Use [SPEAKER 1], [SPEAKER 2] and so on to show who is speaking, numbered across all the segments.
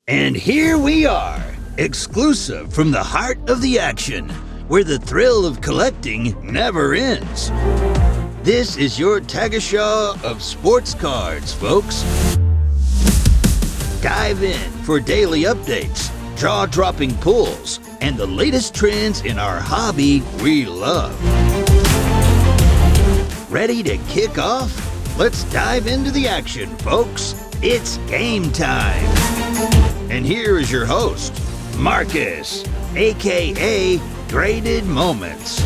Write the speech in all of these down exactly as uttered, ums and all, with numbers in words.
[SPEAKER 1] And here we are, exclusive from the heart of the action, where the thrill of collecting never ends. This is your Tagesschau of sports cards, folks. Dive in for daily updates, jaw-dropping pulls, and the latest trends in our hobby we love. Ready to kick off? Let's dive into the action, folks. It's game time. And here is your host, Marcus, aka Graded Moments.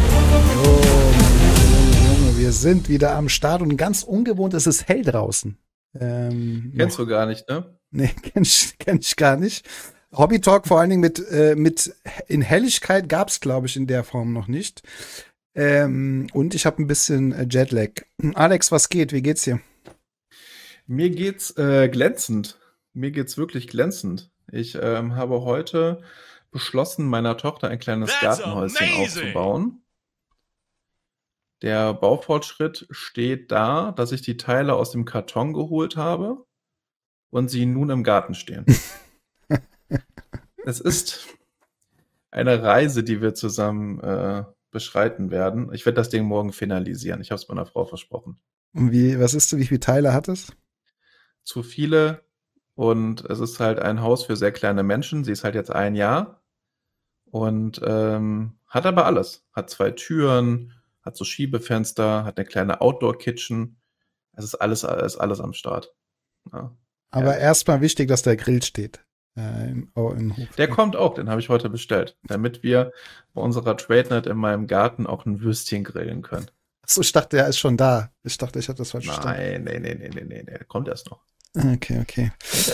[SPEAKER 2] Oh, Junge, wir sind wieder am Start und ganz ungewohnt, es ist hell draußen. Ähm,
[SPEAKER 3] Kennst noch. Du gar nicht, ne?
[SPEAKER 2] Nee, kenn ich, kenn ich gar nicht. Hobby Talk vor allen Dingen mit, äh, mit in Helligkeit gab's, glaube ich, in der Form noch nicht. Ähm, und ich habe ein bisschen äh, Jetlag. Alex, was geht? Wie geht's dir?
[SPEAKER 3] Mir geht's äh, glänzend. Mir geht's wirklich glänzend. Ich ähm, habe heute beschlossen, meiner Tochter ein kleines That's Gartenhäuschen amazing. aufzubauen. Der Baufortschritt steht da, dass ich die Teile aus dem Karton geholt habe und sie nun im Garten stehen. Es ist eine Reise, die wir zusammen äh, beschreiten werden. Ich werde das Ding morgen finalisieren. Ich habe es meiner Frau versprochen.
[SPEAKER 2] Und wie, was ist, wie viele Teile hat es?
[SPEAKER 3] Zu viele. Und es ist halt ein Haus für sehr kleine Menschen. Sie ist halt jetzt ein Jahr. Und ähm, hat aber alles. Hat zwei Türen, hat so Schiebefenster, hat eine kleine Outdoor-Kitchen. Es ist alles, ist alles am Start. Ja.
[SPEAKER 2] Aber ja. Erstmal wichtig, dass der Grill steht. Äh, im, oh, im Hof.
[SPEAKER 3] Der kommt auch, den habe ich heute bestellt. Damit wir bei unserer Trade Night in meinem Garten auch ein Würstchen grillen können.
[SPEAKER 2] Achso, ich dachte, er ist schon da. Ich dachte, ich hatte das falsch verstanden.
[SPEAKER 3] Nein, nee, nee, nee, nee, nee, der kommt erst noch.
[SPEAKER 2] Okay, okay.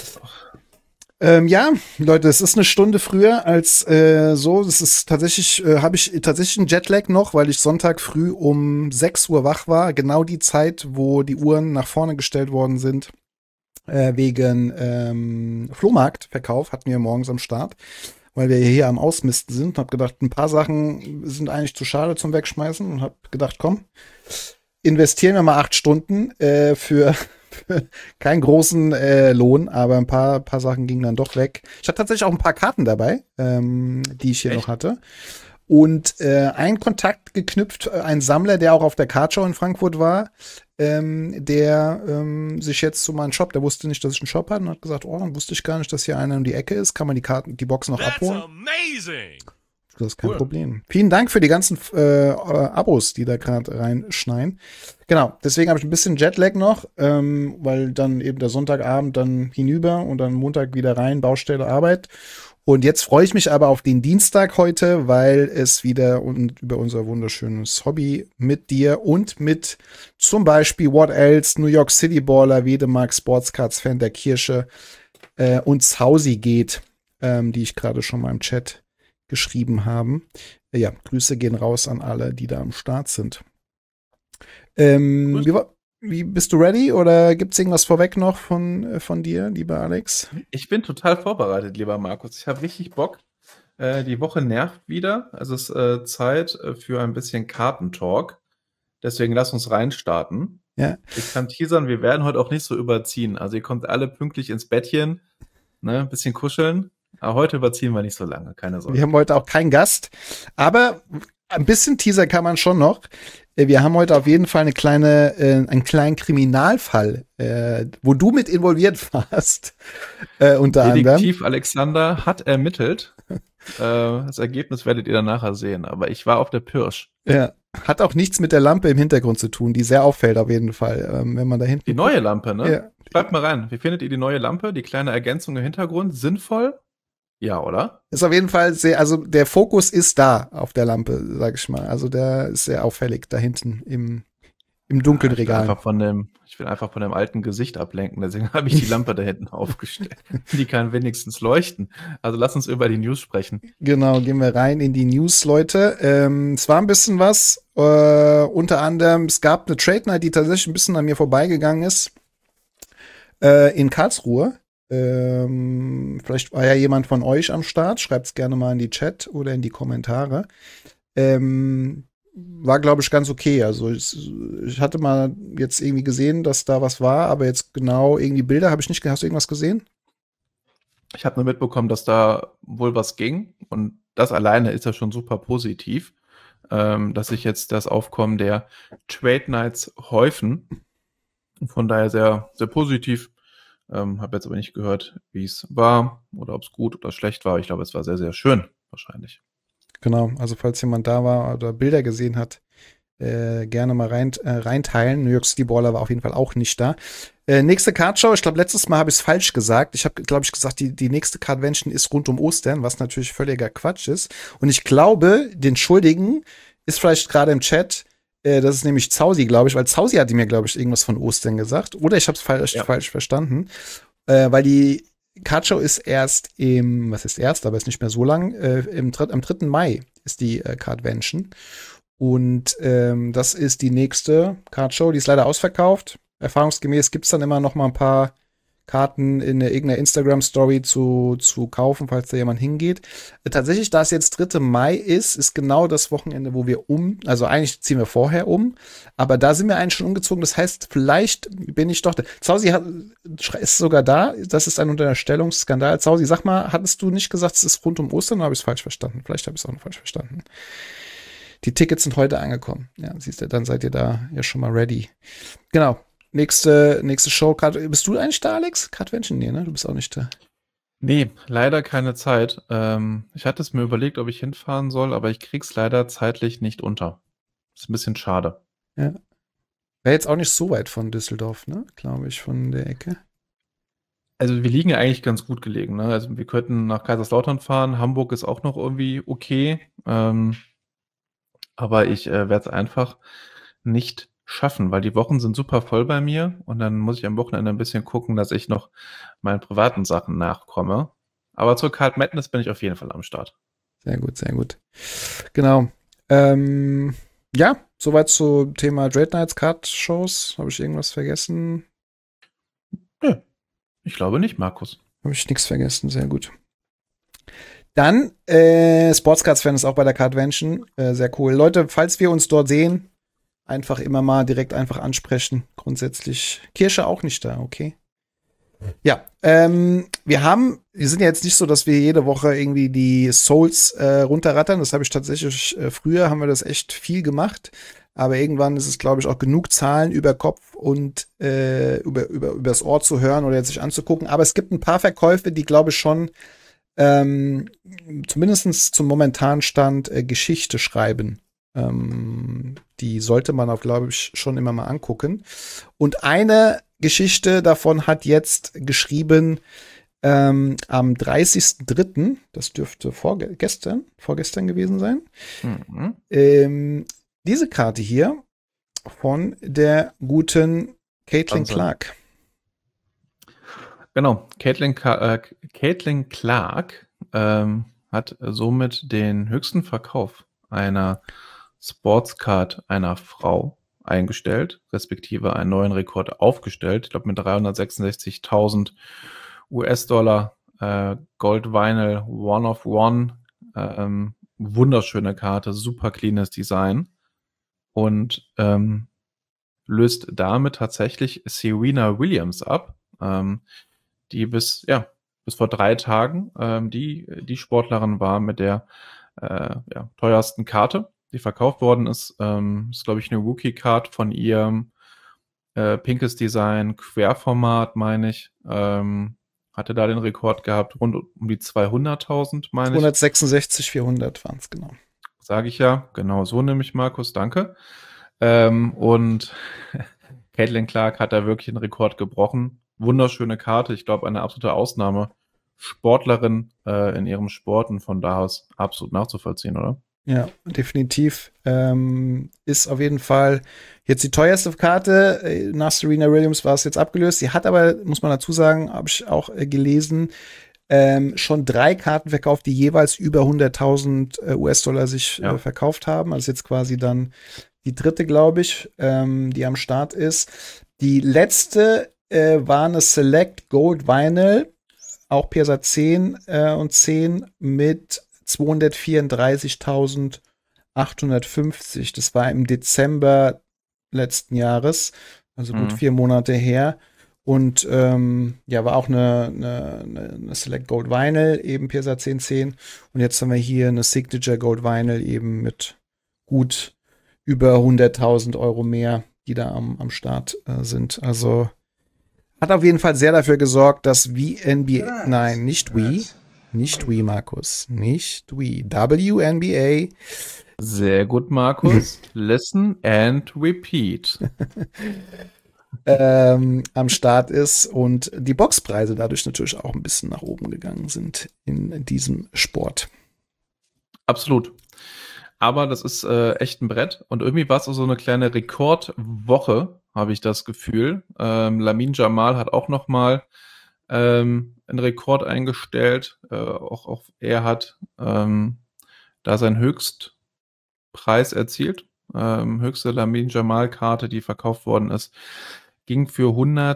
[SPEAKER 2] Ähm, ja, Leute, es ist eine Stunde früher als äh, so. Das ist tatsächlich, äh, habe ich tatsächlich einen Jetlag noch, weil ich Sonntag früh um sechs Uhr wach war. Genau die Zeit, wo die Uhren nach vorne gestellt worden sind. Äh, wegen ähm, Flohmarktverkauf hatten wir morgens am Start, weil wir hier am Ausmisten sind. Hab gedacht, ein paar Sachen sind eigentlich zu schade zum Wegschmeißen und hab gedacht, komm, investieren wir mal acht Stunden äh, für keinen großen äh, Lohn, aber ein paar, paar Sachen gingen dann doch weg. Ich hatte tatsächlich auch ein paar Karten dabei, ähm, die ich hier Echt? noch hatte. Und äh, ein Kontakt geknüpft, ein Sammler, der auch auf der Cardshow in Frankfurt war, ähm, der ähm, sich jetzt zu meinem Shop, der wusste nicht, dass ich einen Shop hatte und hat gesagt, oh, dann wusste ich gar nicht, dass hier einer um die Ecke ist, kann man die Karten, die Box noch That's abholen. Amazing. Das ist kein cool. Problem. Vielen Dank für die ganzen äh, Abos, die da gerade reinschneien. Genau, deswegen habe ich ein bisschen Jetlag noch, ähm, weil dann eben der Sonntagabend dann hinüber und dann Montag wieder rein, Baustelle, Arbeit. Und jetzt freue ich mich aber auf den Dienstag heute, weil es wieder und über unser wunderschönes Hobby mit dir und mit zum Beispiel What Else, New York City Baller, Wedemark Sportscards Fan der Kirche äh, und Zausi geht, ähm, die ich gerade schon mal im Chat geschrieben haben. Ja, Grüße gehen raus an alle, die da am Start sind. Ähm, wie, wie bist du ready oder gibt es irgendwas vorweg noch von, von dir, lieber Alex?
[SPEAKER 3] Ich bin total vorbereitet, lieber Markus. Ich habe richtig Bock. Äh, die Woche nervt wieder. Also es ist äh, Zeit für ein bisschen Kartentalk. Deswegen lass uns reinstarten.
[SPEAKER 2] Ja.
[SPEAKER 3] Ich kann teasern, wir werden heute auch nicht so überziehen. Also ihr kommt alle pünktlich ins Bettchen, ne, ein bisschen kuscheln. Aber heute überziehen wir nicht so lange, keine Sorge.
[SPEAKER 2] Wir haben heute auch keinen Gast, aber ein bisschen Teaser kann man schon noch. Wir haben heute auf jeden Fall eine kleine, äh, einen kleinen Kriminalfall, äh, wo du mit involviert warst, äh, unter
[SPEAKER 3] Detektiv
[SPEAKER 2] anderem.
[SPEAKER 3] Detektiv Alexander hat ermittelt. äh, das Ergebnis werdet ihr dann nachher sehen, aber ich war auf der Pirsch.
[SPEAKER 2] Ja, hat auch nichts mit der Lampe im Hintergrund zu tun, die sehr auffällt auf jeden Fall, ähm, wenn man da hinten
[SPEAKER 3] Die neue guckt. Lampe, ne?
[SPEAKER 2] Ja.
[SPEAKER 3] Schreibt mal rein, wie findet ihr die neue Lampe, die kleine Ergänzung im Hintergrund, sinnvoll? Ja, oder?
[SPEAKER 2] Ist auf jeden Fall sehr, also der Fokus ist da auf der Lampe, sag ich mal. Also der ist sehr auffällig da hinten im, im dunklen
[SPEAKER 3] ja, ich
[SPEAKER 2] Regal.
[SPEAKER 3] Will einfach von dem, ich will einfach von dem alten Gesicht ablenken, deswegen habe ich die Lampe da hinten aufgestellt. Die kann wenigstens leuchten. Also lass uns über die News sprechen.
[SPEAKER 2] Genau, gehen wir rein in die News, Leute. Ähm, es war ein bisschen was, äh, unter anderem, es gab eine Trade Night, die tatsächlich ein bisschen an mir vorbeigegangen ist, äh, in Karlsruhe. Ähm, vielleicht war ja jemand von euch am Start. Schreibt es gerne mal in die Chat oder in die Kommentare. Ähm, war, glaube ich, ganz okay. Also ich, ich hatte mal jetzt irgendwie gesehen, dass da was war, aber jetzt genau irgendwie Bilder habe ich nicht. Hast du irgendwas gesehen?
[SPEAKER 3] Ich habe nur mitbekommen, dass da wohl was ging und das alleine ist ja schon super positiv, ähm, dass sich jetzt das Aufkommen der Trade Nights häufen. Von daher sehr, sehr positiv. Ähm, habe jetzt aber nicht gehört, wie es war oder ob es gut oder schlecht war. Ich glaube, es war sehr, sehr schön, wahrscheinlich.
[SPEAKER 2] Genau, also falls jemand da war oder Bilder gesehen hat, äh, gerne mal rein, äh, reinteilen. New York City Baller war auf jeden Fall auch nicht da. Äh, nächste Cardshow, ich glaube, letztes Mal habe ich es falsch gesagt. Ich habe, glaube ich, gesagt, die, die nächste Cardvention ist rund um Ostern, was natürlich völliger Quatsch ist. Und ich glaube, den Schuldigen ist vielleicht gerade im Chat, äh, das ist nämlich Zausi, glaube ich, weil Zausi hatte mir, glaube ich, irgendwas von Ostern gesagt. Oder ich habe es falsch,
[SPEAKER 3] Ja.
[SPEAKER 2] falsch verstanden. Äh, weil die Cardshow ist erst im, was ist erst, aber ist nicht mehr so lang, äh, im, am dritten Mai ist die äh, Cardvention. Und ähm, das ist die nächste Cardshow, die ist leider ausverkauft. Erfahrungsgemäß gibt es dann immer noch mal ein paar Karten in irgendeiner Instagram-Story zu, zu kaufen, falls da jemand hingeht. Äh, tatsächlich, da es jetzt dritter Mai ist, ist genau das Wochenende, wo wir um, also eigentlich ziehen wir vorher um, aber da sind wir eigentlich schon umgezogen. Das heißt, vielleicht bin ich doch da. Zausi hat, ist sogar da. Das ist ein Unterstellungsskandal. Zausi, sag mal, hattest du nicht gesagt, es ist rund um Ostern, oder habe ich es falsch verstanden? Vielleicht habe ich es auch noch falsch verstanden. Die Tickets sind heute angekommen. Ja, siehst du, dann seid ihr da ja schon mal ready. Genau. Nächste, nächste Show. Bist du eigentlich da, Alex? Cardvention? Nee, ne? Du bist auch nicht da.
[SPEAKER 3] Nee, leider keine Zeit. Ähm, ich hatte es mir überlegt, ob ich hinfahren soll, aber ich krieg's leider zeitlich nicht unter. Ist ein bisschen schade.
[SPEAKER 2] Ja. Wäre jetzt auch nicht so weit von Düsseldorf, ne? Glaube ich, von der Ecke.
[SPEAKER 3] Also wir liegen ja eigentlich ganz gut gelegen, ne? Also wir könnten nach Kaiserslautern fahren. Hamburg ist auch noch irgendwie okay. Ähm, aber ich äh, werde es einfach nicht schaffen, weil die Wochen sind super voll bei mir und dann muss ich am Wochenende ein bisschen gucken, dass ich noch meinen privaten Sachen nachkomme. Aber zur Card Madness bin ich auf jeden Fall am Start.
[SPEAKER 2] Sehr gut, sehr gut. Genau. Ähm, ja, soweit zum Thema Trade Nights, Card-Shows. Habe ich irgendwas vergessen?
[SPEAKER 3] Nö, ich glaube nicht, Markus.
[SPEAKER 2] Habe ich nichts vergessen, sehr gut. Dann, äh, Sportscards-Fan ist auch bei der Cardvention. Äh, sehr cool. Leute, falls wir uns dort sehen, einfach immer mal direkt einfach ansprechen. Grundsätzlich. Kirsche auch nicht da, okay? Ja, ähm, wir haben, wir sind ja jetzt nicht so, dass wir jede Woche irgendwie die Souls äh, runterrattern. Das habe ich tatsächlich, äh, früher haben wir das echt viel gemacht. Aber irgendwann ist es, glaube ich, auch genug Zahlen über Kopf und äh, über, über, übers Ohr zu hören oder jetzt sich anzugucken. Aber es gibt ein paar Verkäufe, die, glaube ich, schon ähm, zumindest zum momentanen Stand äh, Geschichte schreiben. Ähm, die sollte man auch, glaube ich, schon immer mal angucken. Und eine Geschichte davon hat jetzt geschrieben ähm, am dreißigsten dritten Das dürfte vorgestern, vorgestern gewesen sein.
[SPEAKER 3] Mhm.
[SPEAKER 2] Ähm, diese Karte hier von der guten Caitlin
[SPEAKER 3] Wahnsinn.
[SPEAKER 2] Clark.
[SPEAKER 3] Genau, Caitlin, Ka- äh, Caitlin Clark ähm, hat somit den höchsten Verkauf einer Sportscard einer Frau eingestellt, respektive einen neuen Rekord aufgestellt. Ich glaube mit dreihundertsechsundsechzigtausend U S-Dollar äh, Gold Vinyl One of One. Ähm, wunderschöne Karte, super cleanes Design und ähm, löst damit tatsächlich Serena Williams ab, ähm, die bis, ja, bis vor drei Tagen ähm, die, die Sportlerin war mit der äh, ja, teuersten Karte, die verkauft worden ist. Ähm, ist, glaube ich, eine Rookie-Card von ihrem äh, pinkes Design, Querformat, meine ich. Ähm, hatte da den Rekord gehabt, rund um die zweihunderttausend, meine ich.
[SPEAKER 2] zweihundertsechsundsechzig vierhundert waren es, genau.
[SPEAKER 3] Sage ich ja, genau so nehme ich, Markus, danke. Ähm, und Caitlin Clark hat da wirklich einen Rekord gebrochen. Wunderschöne Karte, ich glaube, eine absolute Ausnahme. Sportlerin äh, in ihrem Sport und von da aus absolut nachzuvollziehen, oder?
[SPEAKER 2] Ja, definitiv. Ähm, ist auf jeden Fall jetzt die teuerste Karte. Nach Serena Williams war es jetzt abgelöst. Sie hat aber, muss man dazu sagen, habe ich auch äh, gelesen, ähm, schon drei Karten verkauft, die jeweils über hunderttausend äh, U S-Dollar sich
[SPEAKER 3] Ja.
[SPEAKER 2] äh, verkauft haben. Also jetzt quasi dann die dritte, glaube ich, ähm, die am Start ist. Die letzte äh, war eine Select Gold Vinyl, auch P S A zehn äh, und zehn mit zweihundertvierunddreißigtausendachthundertfünfzig. Das war im Dezember letzten Jahres, also gut
[SPEAKER 3] Mhm.
[SPEAKER 2] vier Monate her. Und ähm, ja, war auch eine, eine, eine Select Gold Vinyl, eben P S A zehn zehn. Und jetzt haben wir hier eine Signature Gold Vinyl eben mit gut über hunderttausend Euro mehr, die da am, am Start äh, sind. Also hat auf jeden Fall sehr dafür gesorgt, dass W N B A, nein, nicht Wii, nicht Wii, Markus, nicht Wii, W N B A.
[SPEAKER 3] Sehr gut, Markus. Listen and repeat.
[SPEAKER 2] ähm, am Start ist und die Boxpreise dadurch natürlich auch ein bisschen nach oben gegangen sind in diesem Sport.
[SPEAKER 3] Absolut. Aber das ist äh, echt ein Brett. Und irgendwie war es auch so eine kleine Rekordwoche, habe ich das Gefühl. Ähm, Lamine Jamal hat auch noch mal ähm, einen Rekord eingestellt. Äh, auch, auch er hat ähm, da seinen Höchstpreis erzielt. Ähm, höchste Lamine Jamal-Karte, die verkauft worden ist, ging für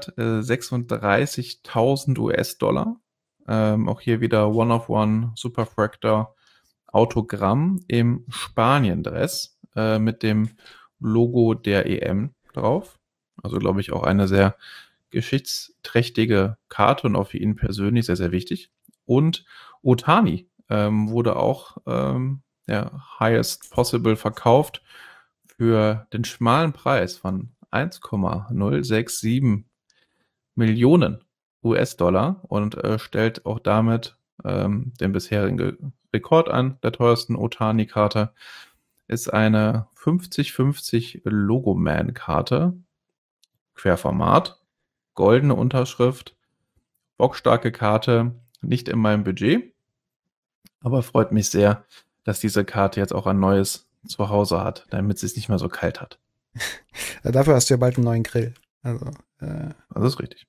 [SPEAKER 3] hundertsechsunddreißigtausend U S-Dollar. Ähm, auch hier wieder One-of-One Superfractor Autogramm im Spanien-Dress äh, mit dem Logo der E M drauf. Also glaube ich auch eine sehr geschichtsträchtige Karte und auch für ihn persönlich sehr, sehr wichtig. Und Ohtani ähm, wurde auch ähm, ja, highest possible verkauft für den schmalen Preis von eins Komma null sechs sieben Millionen U S-Dollar und äh, stellt auch damit ähm, den bisherigen Rekord an. Der teuersten Ohtani-Karte ist eine fünfzig fünfzig Logoman-Karte, Querformat, goldene Unterschrift, bockstarke Karte, nicht in meinem Budget, aber freut mich sehr, dass diese Karte jetzt auch ein neues Zuhause hat, damit sie es nicht mehr so kalt hat.
[SPEAKER 2] Ja, dafür hast du ja bald einen neuen Grill. Also, äh,
[SPEAKER 3] das ist richtig.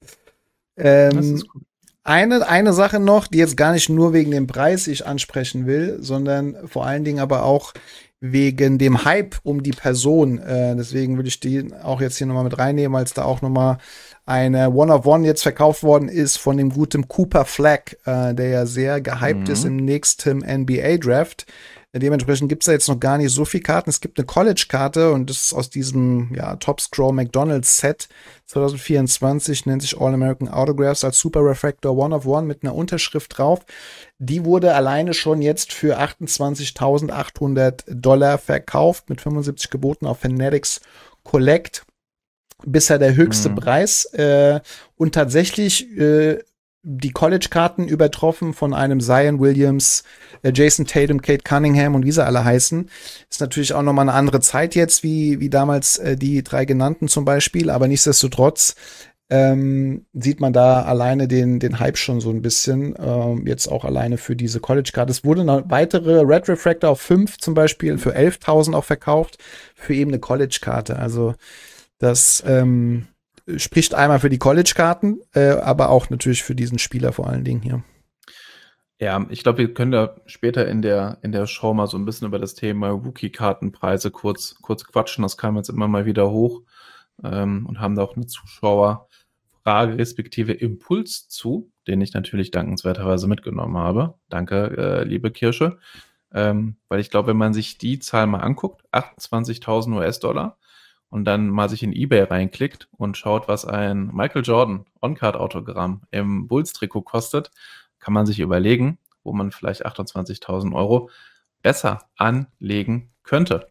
[SPEAKER 2] Ähm,
[SPEAKER 3] das ist cool.
[SPEAKER 2] Eine, eine Sache noch, die jetzt gar nicht nur wegen dem Preis ich ansprechen will, sondern vor allen Dingen aber auch wegen dem Hype um die Person. Äh, deswegen würde ich die auch jetzt hier nochmal mit reinnehmen, als da auch nochmal eine One-of-One jetzt verkauft worden ist von dem guten Cooper Flag, äh, der ja sehr gehypt mhm. ist im nächsten N B A-Draft. Dementsprechend gibt es da jetzt noch gar nicht so viele Karten. Es gibt eine College-Karte und das ist aus diesem ja, Top-Scroll McDonald's Set zwanzig vierundzwanzig, nennt sich All-American Autographs als Super Refractor One-of-One mit einer Unterschrift drauf. Die wurde alleine schon jetzt für achtundzwanzigtausendachthundert Dollar verkauft, mit fünfundsiebzig geboten auf Fanatics Collect. Bisher der höchste mhm. Preis. Äh, und tatsächlich äh, die College-Karten übertroffen von einem Zion Williams, äh, Jason Tatum, Kate Cunningham und wie sie alle heißen. Ist natürlich auch nochmal eine andere Zeit jetzt, wie, wie damals äh, die drei genannten zum Beispiel, aber nichtsdestotrotz ähm, sieht man da alleine den, den Hype schon so ein bisschen, ähm, jetzt auch alleine für diese College-Karte. Es wurde noch weitere Red Refractor auf fünf zum Beispiel für elftausend auch verkauft, für eben eine College-Karte. Also das ähm, spricht einmal für die College-Karten, äh, aber auch natürlich für diesen Spieler vor allen Dingen hier.
[SPEAKER 3] Ja, ich glaube, wir können da später in der, in der Show mal so ein bisschen über das Thema Rookie-Kartenpreise kurz, kurz quatschen. Das kam jetzt immer mal wieder hoch ähm, und haben da auch eine Zuschauerfrage respektive Impuls zu, den ich natürlich dankenswerterweise mitgenommen habe. Danke, äh, liebe Kirsche. Ähm, weil ich glaube, wenn man sich die Zahl mal anguckt, achtundzwanzigtausend U S-Dollar, und dann mal sich in eBay reinklickt und schaut, was ein Michael Jordan On-Card-Autogramm im Bulls-Trikot kostet, kann man sich überlegen, wo man vielleicht achtundzwanzigtausend Euro besser anlegen könnte.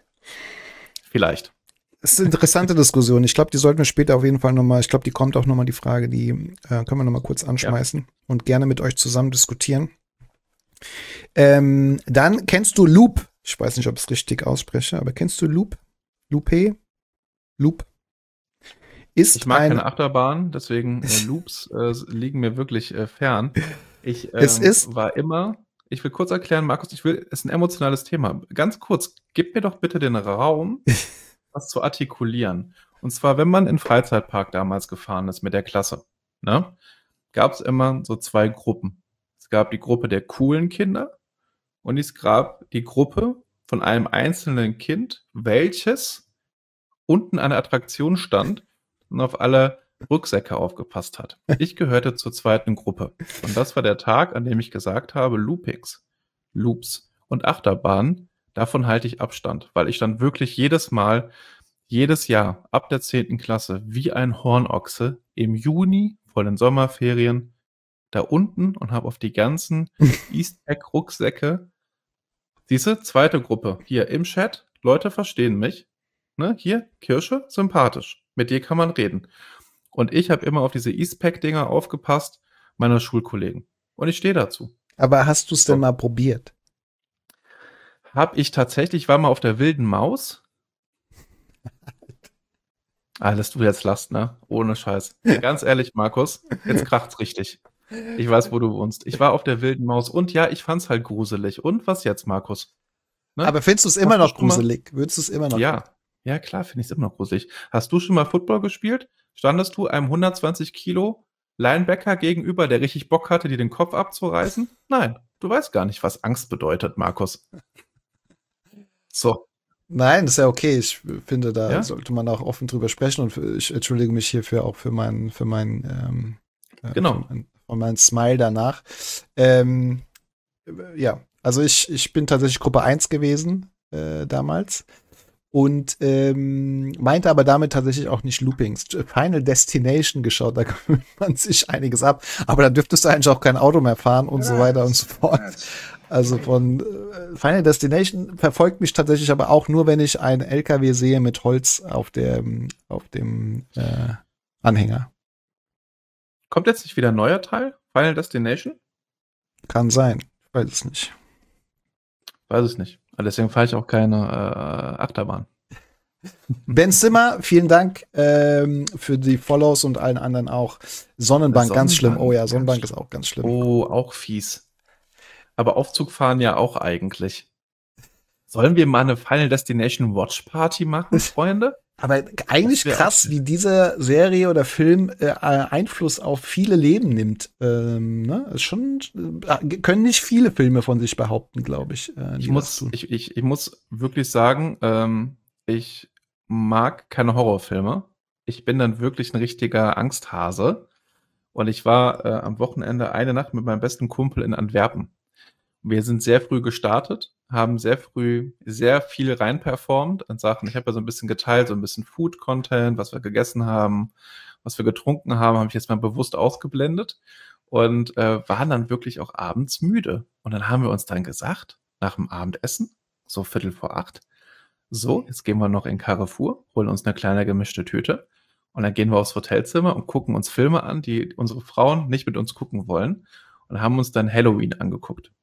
[SPEAKER 3] Vielleicht.
[SPEAKER 2] Das ist eine interessante Diskussion. Ich glaube, die sollten wir später auf jeden Fall nochmal, ich glaube, die kommt auch nochmal die Frage, die äh, können wir nochmal kurz anschmeißen ja. und gerne mit euch zusammen diskutieren. Ähm, dann kennst du Loop. Ich weiß nicht, ob ich es richtig ausspreche, aber kennst du Loop? Loopé? Loop. Ist
[SPEAKER 3] ich mag
[SPEAKER 2] ein,
[SPEAKER 3] keine Achterbahn, deswegen äh, Loops äh, liegen mir wirklich äh, fern. Ich ähm,
[SPEAKER 2] es ist,
[SPEAKER 3] war immer, ich will kurz erklären, Markus, ich will, es ist ein emotionales Thema. Ganz kurz, gib mir doch bitte den Raum, was zu artikulieren. Und zwar, wenn man in Freizeitpark damals gefahren ist mit der Klasse, ne, gab es immer so zwei Gruppen. Es gab die Gruppe der coolen Kinder und es gab die Gruppe von einem einzelnen Kind, welches unten an der Attraktion stand und auf alle Rucksäcke aufgepasst hat. Ich gehörte zur zweiten Gruppe. Und das war der Tag, an dem ich gesagt habe, Loopings, Loops und Achterbahnen, davon halte ich Abstand, weil ich dann wirklich jedes Mal jedes Jahr ab der zehnten Klasse wie ein Hornochse im Juni vor den Sommerferien da unten und habe auf die ganzen Eastpack-Rucksäcke, diese zweite Gruppe hier im Chat, Leute verstehen mich, ne? Hier, Kirsche, sympathisch, mit dir kann man reden. Und ich habe immer auf diese Eastpack-Dinger aufgepasst, meiner Schulkollegen. Und ich stehe dazu.
[SPEAKER 2] Aber hast du es denn
[SPEAKER 3] So.
[SPEAKER 2] mal probiert?
[SPEAKER 3] Hab ich tatsächlich, war mal auf der wilden Maus. Alles du jetzt lachst, ne? Ohne Scheiß. Ganz ehrlich, Markus, jetzt kracht's richtig. Ich weiß, wo du wohnst. Ich war auf der wilden Maus und ja, ich fand's halt gruselig. Und was jetzt, Markus? Ne?
[SPEAKER 2] Aber findest du es immer
[SPEAKER 3] Hast du
[SPEAKER 2] noch
[SPEAKER 3] schon mal-
[SPEAKER 2] gruselig? Würdest du es immer noch?
[SPEAKER 3] Ja, ja klar, finde ich es immer noch gruselig. Hast du schon mal Football gespielt? Standest du einem hundertzwanzig Kilo Linebacker gegenüber, der richtig Bock hatte, dir den Kopf abzureißen? Nein, du weißt gar nicht, was Angst bedeutet, Markus. So,
[SPEAKER 2] Nein, das ist ja okay. Ich finde, da
[SPEAKER 3] Ja?
[SPEAKER 2] sollte man auch offen drüber sprechen und für, ich entschuldige mich hierfür auch für meinen, für meinen, ähm, äh,
[SPEAKER 3] Genau.
[SPEAKER 2] für mein, für meinen Smile danach. Ähm, ja, also ich, ich bin tatsächlich Gruppe eins gewesen äh, damals und ähm, meinte aber damit tatsächlich auch nicht Loopings. Final Destination geschaut, da gewöhnt man sich einiges ab, aber da dürftest du eigentlich auch kein Auto mehr fahren und so weiter und so fort. Also von äh, Final Destination verfolgt mich tatsächlich aber auch nur, wenn ich einen L K W sehe mit Holz auf dem, auf dem äh, Anhänger.
[SPEAKER 3] kommt jetzt nicht wieder ein neuer Teil? Final Destination?
[SPEAKER 2] Kann sein. Ich weiß es nicht.
[SPEAKER 3] Weiß es nicht. Aber deswegen fahre ich auch keine äh, Achterbahn.
[SPEAKER 2] Ben Zimmer, vielen Dank ähm, für die Follows und allen anderen auch. Sonnenbank, ganz schlimm.
[SPEAKER 3] Sonnenbank,
[SPEAKER 2] Oh ja,
[SPEAKER 3] ganz
[SPEAKER 2] Sonnenbank ist auch ganz schlimm.
[SPEAKER 3] Oh, auch fies. Aber Aufzug fahren ja auch eigentlich. Sollen wir mal eine Final Destination Watch Party machen, Freunde?
[SPEAKER 2] Aber eigentlich
[SPEAKER 3] Das wär
[SPEAKER 2] krass,
[SPEAKER 3] auch-
[SPEAKER 2] wie diese Serie oder Film äh, Einfluss auf viele Leben nimmt. Ähm, ne? Ist schon äh, können nicht viele Filme von sich behaupten, glaube ich. Äh, die
[SPEAKER 3] Ich
[SPEAKER 2] das
[SPEAKER 3] muss,
[SPEAKER 2] tun.
[SPEAKER 3] ich, ich, ich muss wirklich sagen, ähm, ich mag keine Horrorfilme. Ich bin dann wirklich ein richtiger Angsthase. Und ich war äh, am Wochenende eine Nacht mit meinem besten Kumpel in Antwerpen. Wir sind sehr früh gestartet, haben sehr früh sehr viel reinperformt an Sachen. Ich habe ja so ein bisschen geteilt, so ein bisschen Food-Content, was wir gegessen haben, was wir getrunken haben, habe ich jetzt mal bewusst ausgeblendet und äh, waren dann wirklich auch abends müde. Und dann haben wir uns dann gesagt, nach dem Abendessen, so Viertel vor acht, so, jetzt gehen wir noch in Carrefour, holen uns eine kleine gemischte Tüte und dann gehen wir aufs Hotelzimmer und gucken uns Filme an, die unsere Frauen nicht mit uns gucken wollen und haben uns dann Halloween angeguckt.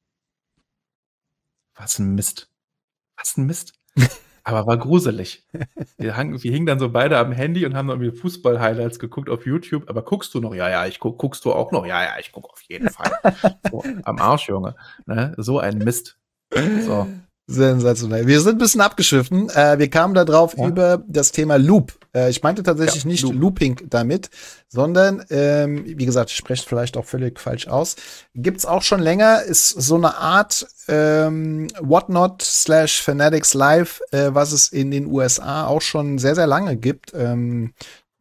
[SPEAKER 3] Was ein Mist. Was ein Mist. Aber war gruselig. Wir, hang, wir hingen dann so beide am Handy und haben noch irgendwie Fußball-Highlights geguckt auf YouTube. Aber guckst du noch? Ja, ja, ich guck. Guckst du auch noch? Ja, ja, ich guck auf jeden Fall. So, am Arsch, Junge. Ne? So ein Mist. So.
[SPEAKER 2] Sensationell. Wir sind ein bisschen abgeschwiffen. Äh, wir kamen da drauf
[SPEAKER 3] Ja.
[SPEAKER 2] über das Thema Loop. Äh, ich meinte tatsächlich
[SPEAKER 3] Ja,
[SPEAKER 2] nicht
[SPEAKER 3] Loop.
[SPEAKER 2] Looping damit, sondern, ähm, wie gesagt, ich spreche vielleicht auch völlig falsch aus. Gibt's auch schon länger, ist so eine Art ähm, Whatnot slash Fanatics Live, äh, was es in den U S A auch schon sehr, sehr lange gibt. Ähm,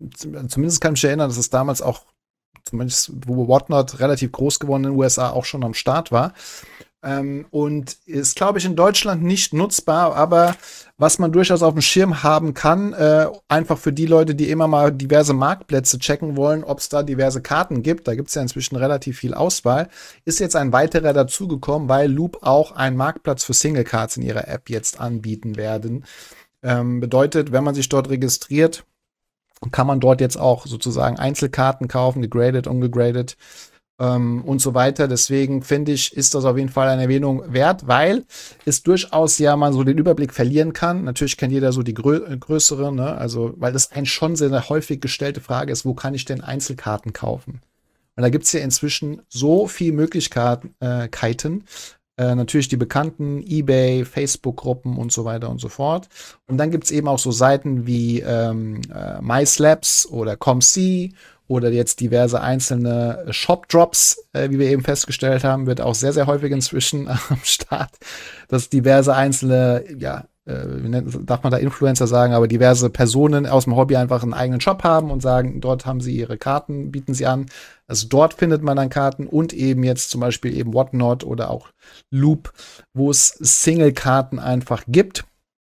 [SPEAKER 2] z- zumindest kann ich mich erinnern, dass es damals auch, zumindest wo Whatnot relativ groß geworden in den U S A auch schon am Start war. Ähm, und ist, glaube ich, in Deutschland nicht nutzbar, aber was man durchaus auf dem Schirm haben kann, äh, einfach für die Leute, die immer mal diverse Marktplätze checken wollen, ob es da diverse Karten gibt, da gibt es ja inzwischen relativ viel Auswahl, ist jetzt ein weiterer dazugekommen, weil Loop auch einen Marktplatz für Single Cards in ihrer App jetzt anbieten werden. Ähm, bedeutet, wenn man sich dort registriert, kann man dort jetzt auch sozusagen Einzelkarten kaufen, gegradet, ungegradet, ähm, und so weiter. Deswegen finde ich, ist das auf jeden Fall eine Erwähnung wert, weil es durchaus ja man so den Überblick verlieren kann. Natürlich kennt jeder so die grö äh, größere, ne? Also, weil das ein schon sehr häufig gestellte Frage ist, wo kann ich denn Einzelkarten kaufen? Und da gibt's ja inzwischen so viele Möglichkeiten, äh, Keiten. Äh, natürlich die bekannten eBay, Facebook-Gruppen und so weiter und so fort. Und dann gibt's eben auch so Seiten wie ähm, äh, MySlabs oder ComC oder jetzt diverse einzelne Shop-Drops, äh, wie wir eben festgestellt haben, wird auch sehr, sehr häufig inzwischen am Start, dass diverse einzelne, ja, äh, wie nennt, darf man da Influencer sagen, aber diverse Personen aus dem Hobby einfach einen eigenen Shop haben und sagen, dort haben sie ihre Karten, bieten sie an. Also dort findet man dann Karten und eben jetzt zum Beispiel eben Whatnot oder auch Loop, wo es Single-Karten einfach gibt.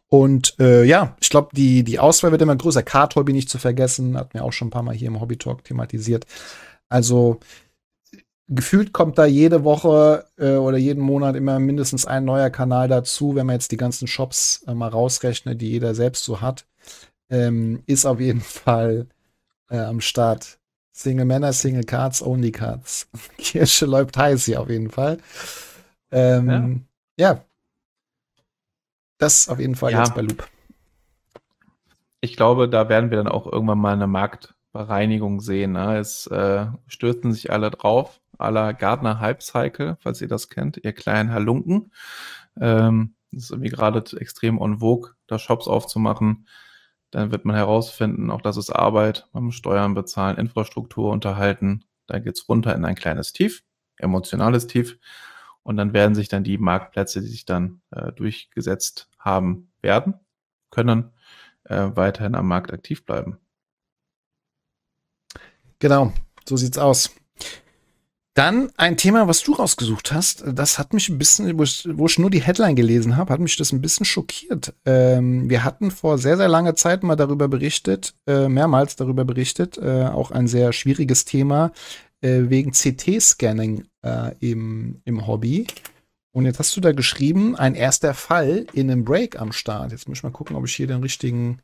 [SPEAKER 2] Und äh, ja, ich glaube, die, die Auswahl wird immer größer. Kart-Hobby nicht zu vergessen, hatten wir auch schon ein paar Mal hier im Hobby-Talk thematisiert. Also gefühlt kommt da jede Woche äh, oder jeden Monat immer mindestens ein neuer Kanal dazu, wenn man jetzt die ganzen Shops äh, mal rausrechnet, die jeder selbst so hat. Ähm, ist auf jeden Fall äh, am Start. Single Männer, Single Cards, Only Cards. Kirsche läuft heiß hier auf jeden Fall. Ähm, ja. ja. Das auf jeden Fall
[SPEAKER 3] Ja.
[SPEAKER 2] jetzt bei Loop.
[SPEAKER 3] Ich glaube, da werden wir dann auch irgendwann mal eine Marktbereinigung sehen. Ne? Es äh, stürzen sich alle drauf, à la Gardner Hype Cycle, falls ihr das kennt, ihr kleinen Halunken. Ähm, das ist irgendwie gerade extrem en vogue, da Shops aufzumachen. Dann wird man herausfinden, auch das ist Arbeit, man muss Steuern bezahlen, Infrastruktur unterhalten. Da geht's runter in ein kleines Tief, emotionales Tief. Und dann werden sich dann die Marktplätze, die sich dann äh, durchgesetzt haben werden, können, äh, weiterhin am Markt aktiv bleiben.
[SPEAKER 2] Genau, so sieht's aus. Dann ein Thema, was du rausgesucht hast, das hat mich ein bisschen, wo ich, wo ich nur die Headline gelesen habe, hat mich das ein bisschen schockiert. Ähm, wir hatten vor sehr, sehr langer Zeit mal darüber berichtet, äh, mehrmals darüber berichtet, äh, auch ein sehr schwieriges Thema, äh, wegen C T-Scanning äh, im, im Hobby. Und jetzt hast du da geschrieben, ein erster Fall in einem Break am Start. Jetzt muss ich mal gucken, ob ich hier den richtigen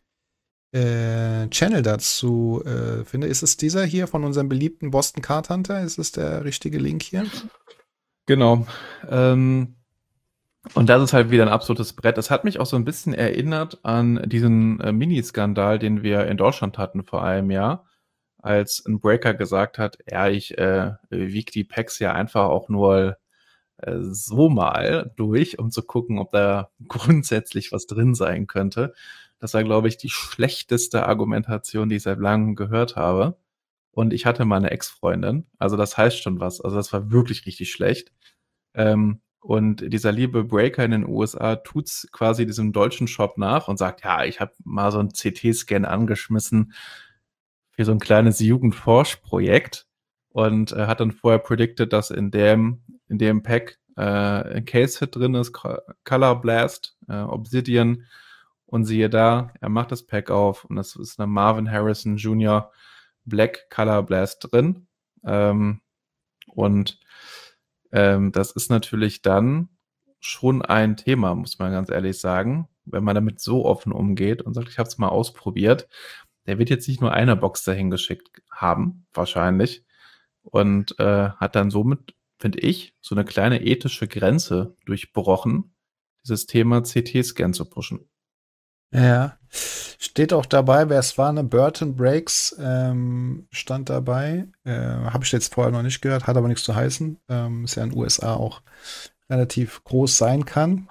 [SPEAKER 2] äh, Channel dazu äh, finde. Ist es dieser hier von unserem beliebten Boston Card Hunter? Ist es der richtige Link hier?
[SPEAKER 3] Genau. Ähm, und das ist halt wieder ein absolutes Brett. Das hat mich auch so ein bisschen erinnert an diesen äh, Mini-Skandal, den wir in Deutschland hatten vor einem Jahr, als ein Breaker gesagt hat, ja, ich äh, wiege die Packs ja einfach auch nur äh, so mal durch, um zu gucken, ob da grundsätzlich was drin sein könnte. Das war, glaube ich, die schlechteste Argumentation, die ich seit langem gehört habe. Und ich hatte mal eine Ex-Freundin, also das heißt schon was. Also das war wirklich richtig schlecht. Ähm, und dieser liebe Breaker in den U S A tut's quasi diesem deutschen Shop nach und sagt, ja, ich habe mal so einen C T-Scan angeschmissen für so ein kleines Jugendforsch-Projekt und äh, hat dann vorher predicted, dass in dem, in dem Pack äh, ein Case-Hit drin ist, Color Blast, äh, Obsidian, und siehe da, er macht das Pack auf und es ist eine Marvin Harrison Junior Black Color Blast drin. Ähm, und ähm, das ist natürlich dann schon ein Thema, muss man ganz ehrlich sagen, wenn man damit so offen umgeht und sagt, ich habe es mal ausprobiert. Der wird jetzt nicht nur eine Box dahin geschickt haben, wahrscheinlich, und äh, hat dann somit, finde ich, so eine kleine ethische Grenze durchbrochen, dieses Thema C T-Scan zu pushen.
[SPEAKER 2] Ja, steht auch dabei, wer es war, eine Burton Breaks ähm, stand dabei. Äh, Habe ich jetzt vorher noch nicht gehört, hat aber nichts zu heißen. Ähm, ist ja in den U S A auch relativ groß sein kann.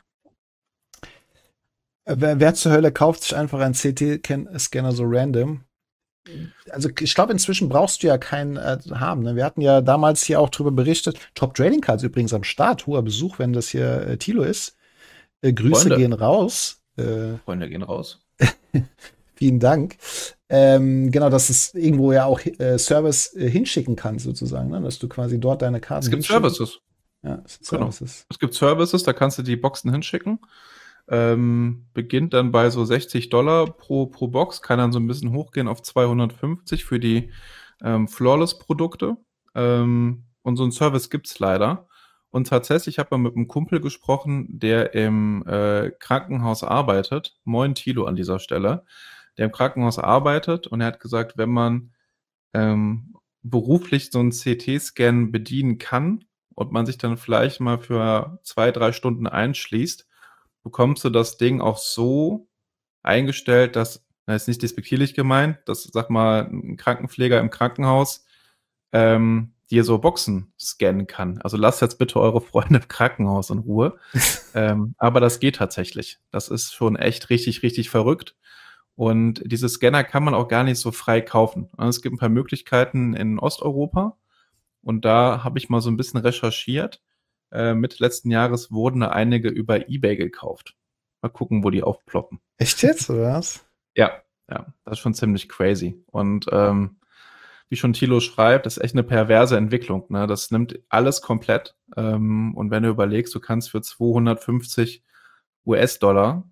[SPEAKER 2] Äh, wer, wer zur Hölle kauft sich einfach einen C T-Scanner so random? Also ich glaube, inzwischen brauchst du ja keinen äh, haben. Ne? Wir hatten ja damals hier auch drüber berichtet. Top Trading Cards übrigens am Start. Hoher Besuch, wenn das hier äh, Thilo ist. Äh, Grüße
[SPEAKER 3] Freunde.
[SPEAKER 2] gehen raus. Äh,
[SPEAKER 3] Freunde gehen raus.
[SPEAKER 2] Vielen Dank. Ähm, genau, dass es irgendwo ja auch äh, Service äh, hinschicken kann, sozusagen, ne? Dass du quasi dort deine Karten
[SPEAKER 3] Es gibt
[SPEAKER 2] hinschicken.
[SPEAKER 3] Services.
[SPEAKER 2] Ja, es sind
[SPEAKER 3] Genau.
[SPEAKER 2] Services.
[SPEAKER 3] Es gibt Services, da kannst du die Boxen hinschicken. Ähm, beginnt dann bei so sechzig Dollar pro, pro Box, kann dann so ein bisschen hochgehen auf zweihundertfünfzig für die ähm, Flawless-Produkte. Ähm, und so einen Service gibt's leider. Und tatsächlich, ich habe mal mit einem Kumpel gesprochen, der im äh, Krankenhaus arbeitet. Moin Thilo an dieser Stelle. Der im Krankenhaus arbeitet und er hat gesagt, wenn man ähm, beruflich so einen C T-Scan bedienen kann und man sich dann vielleicht mal für zwei, drei Stunden einschließt, bekommst du das Ding auch so eingestellt, dass, das ist nicht despektierlich gemeint, dass, sag mal, ein Krankenpfleger im Krankenhaus ähm, dir so Boxen scannen kann. Also lasst jetzt bitte eure Freunde im Krankenhaus in Ruhe. ähm, aber das geht tatsächlich. Das ist schon echt richtig, richtig verrückt. Und diese Scanner kann man auch gar nicht so frei kaufen. Also es gibt ein paar Möglichkeiten in Osteuropa. Und da habe ich mal so ein bisschen recherchiert. Äh, Mitte letzten Jahres wurden da einige über eBay gekauft. Mal gucken, wo die aufploppen.
[SPEAKER 2] Echt jetzt, oder was?
[SPEAKER 3] Ja, ja, das ist schon ziemlich crazy. Und ähm, wie schon Thilo schreibt, das ist echt eine perverse Entwicklung. Ne? Das nimmt alles komplett. Ähm, und wenn du überlegst, du kannst für zweihundertfünfzig U S-Dollar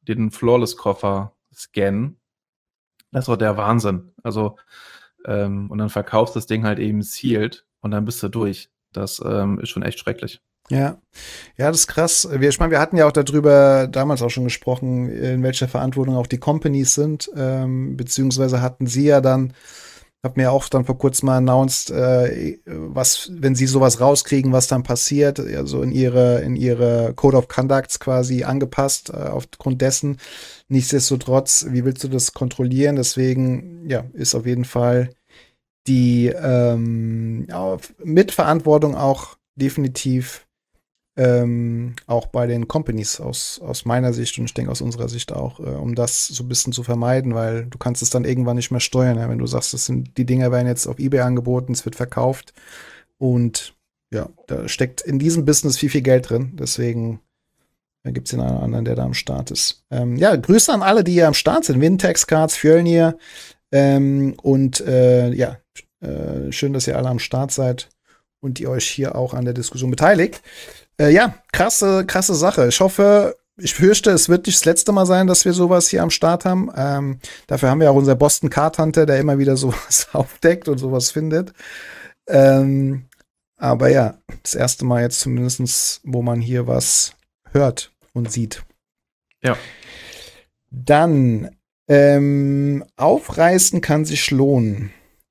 [SPEAKER 3] den Flawless-Koffer scannen. Das ist doch der Wahnsinn. Also, ähm, und dann verkaufst das Ding halt eben sealed und dann bist du durch. Das ähm, ist schon echt schrecklich.
[SPEAKER 2] Ja, ja, das ist krass. Wir, ich meine, wir hatten ja auch darüber damals auch schon gesprochen, in welcher Verantwortung auch die Companies sind, ähm, beziehungsweise hatten sie ja dann, hab mir auch dann vor kurzem mal announced, äh, was, wenn sie sowas rauskriegen, was dann passiert, also in ihre, in ihre Code of Conducts quasi angepasst, äh, aufgrund dessen. Nichtsdestotrotz, wie willst du das kontrollieren? Deswegen, ja, ist auf jeden Fall die ähm, ja, Mitverantwortung auch definitiv Ähm, auch bei den Companies aus, aus meiner Sicht und ich denke aus unserer Sicht auch, äh, um das so ein bisschen zu vermeiden, weil du kannst es dann irgendwann nicht mehr steuern, ja? Wenn du sagst, das sind, die Dinger werden jetzt auf eBay angeboten, es wird verkauft und ja, da steckt in diesem Business viel, viel Geld drin, deswegen gibt es den einen oder anderen, der da am Start ist. Ähm, ja, Grüße an alle, die hier am Start sind, Wintex, Cards, Fjölnir ähm, und äh, ja, äh, schön, dass ihr alle am Start seid und ihr euch hier auch an der Diskussion beteiligt. Äh, ja, krasse, krasse Sache. Ich hoffe, ich fürchte, es wird nicht das letzte Mal sein, dass wir sowas hier am Start haben. Ähm, dafür haben wir auch unser Boston Card Hunter, der immer wieder sowas aufdeckt und sowas findet. Ähm, aber ja, das erste Mal jetzt zumindest, wo man hier was hört und sieht.
[SPEAKER 3] Ja.
[SPEAKER 2] Dann, ähm, aufreißen kann sich lohnen.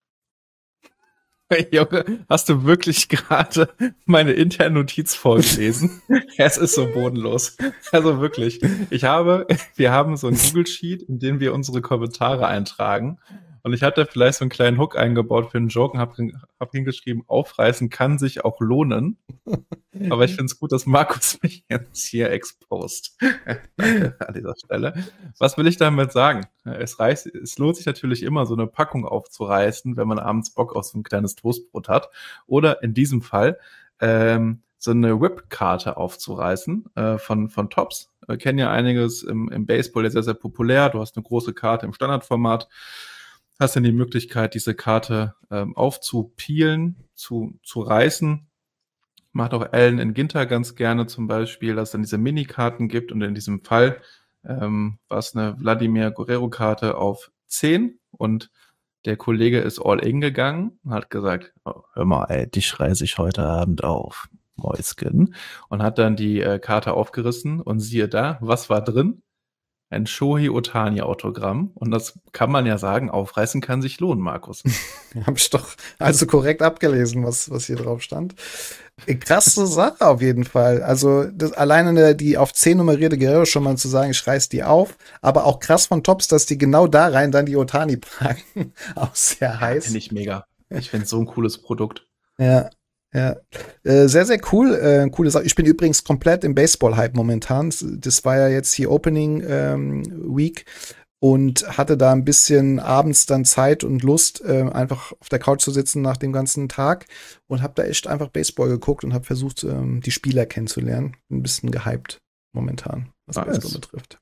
[SPEAKER 3] Hey, Junge, hast du wirklich gerade meine interne Notiz vorgelesen? Es ist so bodenlos. Also wirklich. Ich habe, wir haben so ein Google Sheet, in dem wir unsere Kommentare eintragen. Und ich hatte vielleicht so einen kleinen Hook eingebaut für einen Joke und habe hab hingeschrieben, aufreißen kann sich auch lohnen. Aber ich finde es gut, dass Markus mich jetzt hier exposed. Danke an dieser Stelle. Was will ich damit sagen? Es, reicht, es lohnt sich natürlich immer, so eine Packung aufzureißen, wenn man abends Bock auf so ein kleines Toastbrot hat. Oder in diesem Fall ähm, so eine Whip-Karte aufzureißen äh, von, von Topps. Wir kennen ja einiges im, im Baseball, jetzt sehr, sehr populär. Du hast eine große Karte im Standardformat. Hast dann die Möglichkeit, diese Karte ähm, aufzupeelen, zu, zu reißen. Macht auch Allen in Ginter ganz gerne zum Beispiel, dass es dann diese Minikarten gibt und in diesem Fall ähm, war es eine Vladimir Guerrero-Karte auf zehn und der Kollege ist all in gegangen und hat gesagt, oh, hör mal, ey, dich reiße ich heute Abend auf, Mäuschen. Und hat dann die äh, Karte aufgerissen und siehe da, was war drin? Ein Shohei Ohtani Autogramm. Und das kann man ja sagen, aufreißen kann sich lohnen, Markus.
[SPEAKER 2] Habe ich doch also korrekt abgelesen, was, was hier drauf stand. Krasse Sache auf jeden Fall. Also das, alleine die auf zehn nummerierte Guerrero schon mal zu sagen, ich reiß die auf. Aber auch krass von Topps, dass die genau da rein dann die Ohtani packen. Auch sehr heiß.
[SPEAKER 3] Finde ich mega. Ich finde es so ein cooles Produkt.
[SPEAKER 2] Ja. Ja, äh, sehr, sehr cool. Äh, coole Sache. Ich bin übrigens komplett im Baseball-Hype momentan. Das war ja jetzt hier Opening ähm, Week und hatte da ein bisschen abends dann Zeit und Lust, äh, einfach auf der Couch zu sitzen nach dem ganzen Tag und habe da echt einfach Baseball geguckt und habe versucht, ähm, die Spieler kennenzulernen. Ein bisschen gehypt momentan, was
[SPEAKER 3] Nice.
[SPEAKER 2] Baseball betrifft.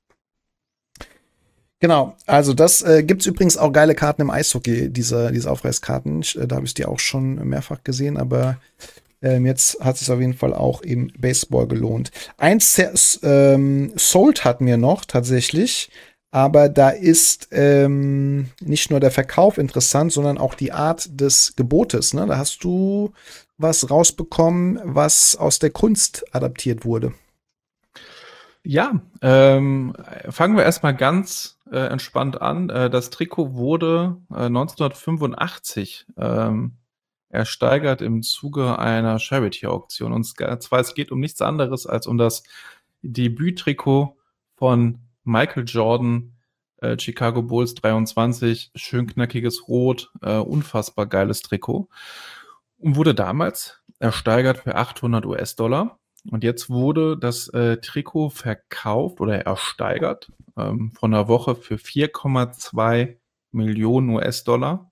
[SPEAKER 2] Genau, also das äh, gibt's übrigens auch geile Karten im Eishockey, diese, diese Aufreißkarten. Ich, äh, da habe ich die auch schon mehrfach gesehen, aber ähm, jetzt hat es sich auf jeden Fall auch im Baseball gelohnt. Eins ähm, Sold hatten wir noch tatsächlich, aber da ist ähm, nicht nur der Verkauf interessant, sondern auch die Art des Gebotes. Ne? Da hast du was rausbekommen, was aus der Kunst adaptiert wurde.
[SPEAKER 3] Ja, ähm, fangen wir erstmal ganz äh, entspannt an. Äh, das Trikot wurde äh, neunzehnhundertfünfundachtzig ähm, ersteigert im Zuge einer Charity-Auktion. Und zwar, es geht um nichts anderes als um das Debüt-Trikot von Michael Jordan, äh, Chicago Bulls dreiundzwanzig, schön knackiges Rot, äh, unfassbar geiles Trikot. Und wurde damals ersteigert für achthundert US-Dollar. Und jetzt wurde das äh, Trikot verkauft oder ersteigert ähm, von der Woche für vier Komma zwei Millionen US-Dollar.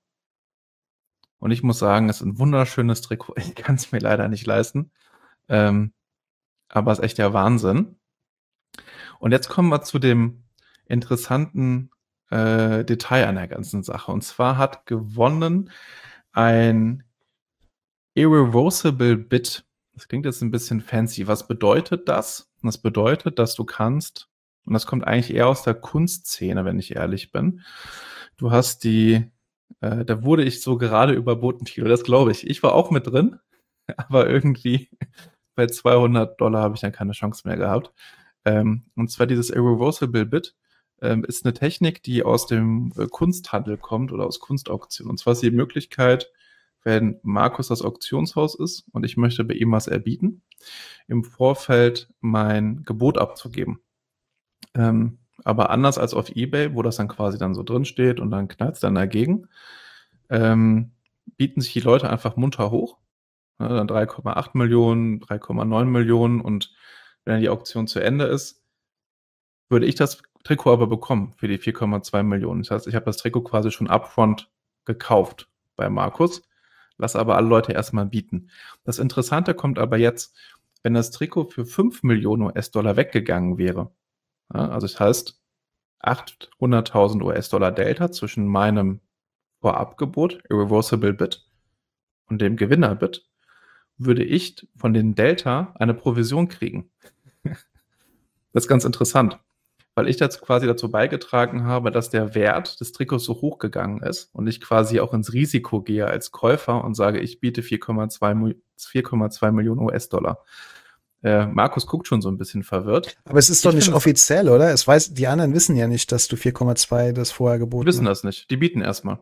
[SPEAKER 3] Und ich muss sagen, es ist ein wunderschönes Trikot. Ich kann es mir leider nicht leisten. Ähm, aber es ist echt der Wahnsinn. Und jetzt kommen wir zu dem interessanten äh, Detail an der ganzen Sache. Und zwar hat gewonnen ein Irreversible Bid. Das klingt jetzt ein bisschen fancy. Was bedeutet das? Das bedeutet, dass du kannst Und das kommt eigentlich eher aus der Kunstszene, wenn ich ehrlich bin. Du hast die, äh, da wurde ich so gerade überboten, Thilo, das glaube ich. Ich war auch mit drin, aber irgendwie bei zweihundert Dollar habe ich dann keine Chance mehr gehabt. Ähm, und zwar dieses Irreversible Bid ähm, ist eine Technik, die aus dem äh, Kunsthandel kommt oder aus Kunstauktionen. Und zwar ist die Möglichkeit, wenn Markus das Auktionshaus ist und ich möchte bei ihm was erbieten, im Vorfeld mein Gebot abzugeben. Ähm, aber anders als auf eBay, wo das dann quasi dann so drin steht und dann knallt es dann dagegen, ähm, bieten sich die Leute einfach munter hoch. Ja, dann drei Komma acht Millionen, drei Komma neun Millionen und wenn dann die Auktion zu Ende ist, würde ich das Trikot aber bekommen für die vier Komma zwei Millionen. Das heißt, ich habe das Trikot quasi schon upfront gekauft bei Markus, lasse aber alle Leute erstmal bieten. Das Interessante kommt aber jetzt, wenn das Trikot für fünf Millionen U S-Dollar weggegangen wäre. Ja, also das heißt, achthunderttausend U S-Dollar Delta zwischen meinem Vorabgebot, Irreversible Bid, und dem Gewinnerbid, würde ich von den Delta eine Provision kriegen. Das ist ganz interessant, weil ich dazu quasi dazu beigetragen habe, dass der Wert des Trikots so hoch gegangen ist und ich quasi auch ins Risiko gehe als Käufer und sage, ich biete vier Komma zwei Millionen U S-Dollar. Äh, Markus guckt schon so ein bisschen verwirrt.
[SPEAKER 2] Aber es ist
[SPEAKER 3] Ich
[SPEAKER 2] doch nicht
[SPEAKER 3] finde es-
[SPEAKER 2] offiziell, oder? Es weiß, die anderen wissen ja nicht, dass du vier Komma zwei das vorher
[SPEAKER 3] Die
[SPEAKER 2] geboten
[SPEAKER 3] wissen
[SPEAKER 2] hast.
[SPEAKER 3] das nicht. Die bieten erstmal.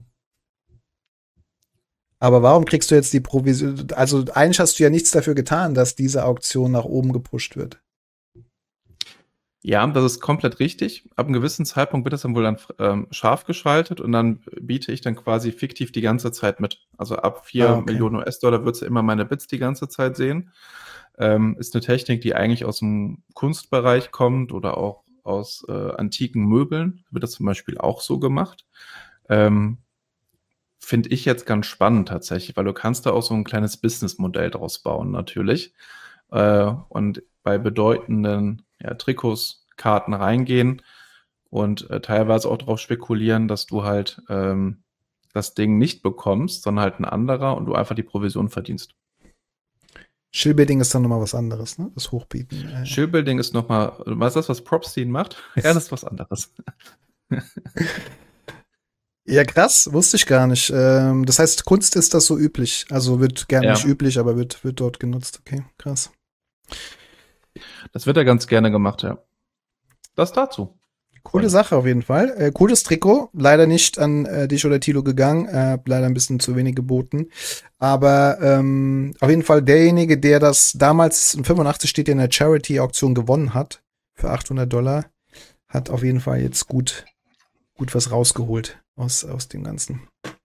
[SPEAKER 2] Aber warum kriegst du jetzt die Provision? Also eigentlich hast du ja nichts dafür getan, dass diese Auktion nach oben gepusht wird.
[SPEAKER 3] Ja, das ist komplett richtig. Ab einem gewissen Zeitpunkt wird das dann wohl dann ähm, scharf geschaltet und dann biete ich dann quasi fiktiv die ganze Zeit mit. Also ab vier
[SPEAKER 2] Ah, okay.
[SPEAKER 3] Millionen U S-Dollar würdest du immer meine Bits die ganze Zeit sehen. Ähm, ist eine Technik, die eigentlich aus dem Kunstbereich kommt oder auch aus äh, antiken Möbeln. Wird das zum Beispiel auch so gemacht. Ähm, Finde ich jetzt ganz spannend tatsächlich, weil du kannst da auch so ein kleines Businessmodell draus bauen natürlich. Äh, und bei bedeutenden ja, Trikots, Karten reingehen und äh, teilweise auch darauf spekulieren, dass du halt ähm, das Ding nicht bekommst, sondern halt ein anderer und du einfach die Provision verdienst.
[SPEAKER 2] Shillbidding ist dann nochmal was anderes, ne? Das Hochbieten. Äh.
[SPEAKER 3] Shillbuilding ist nochmal, was ist das, was Propstein macht? Ja, das ist was anderes.
[SPEAKER 2] Ja, krass, wusste ich gar nicht. Ähm, das heißt, Kunst ist das so üblich. Also wird gerne
[SPEAKER 3] Ja.
[SPEAKER 2] nicht üblich, aber wird, wird dort genutzt. Okay, krass.
[SPEAKER 3] Das wird ja ganz gerne gemacht, ja. Das dazu.
[SPEAKER 2] Coole Sache auf jeden Fall. Äh, cooles Trikot. Leider nicht an äh, dich oder Thilo gegangen. Äh, leider ein bisschen zu wenig geboten. Aber ähm, auf jeden Fall derjenige, der das damals in fünfundachtzig steht, in der Charity-Auktion gewonnen hat, für achthundert Dollar, hat auf jeden Fall jetzt gut, gut was rausgeholt aus, aus dem Ganzen.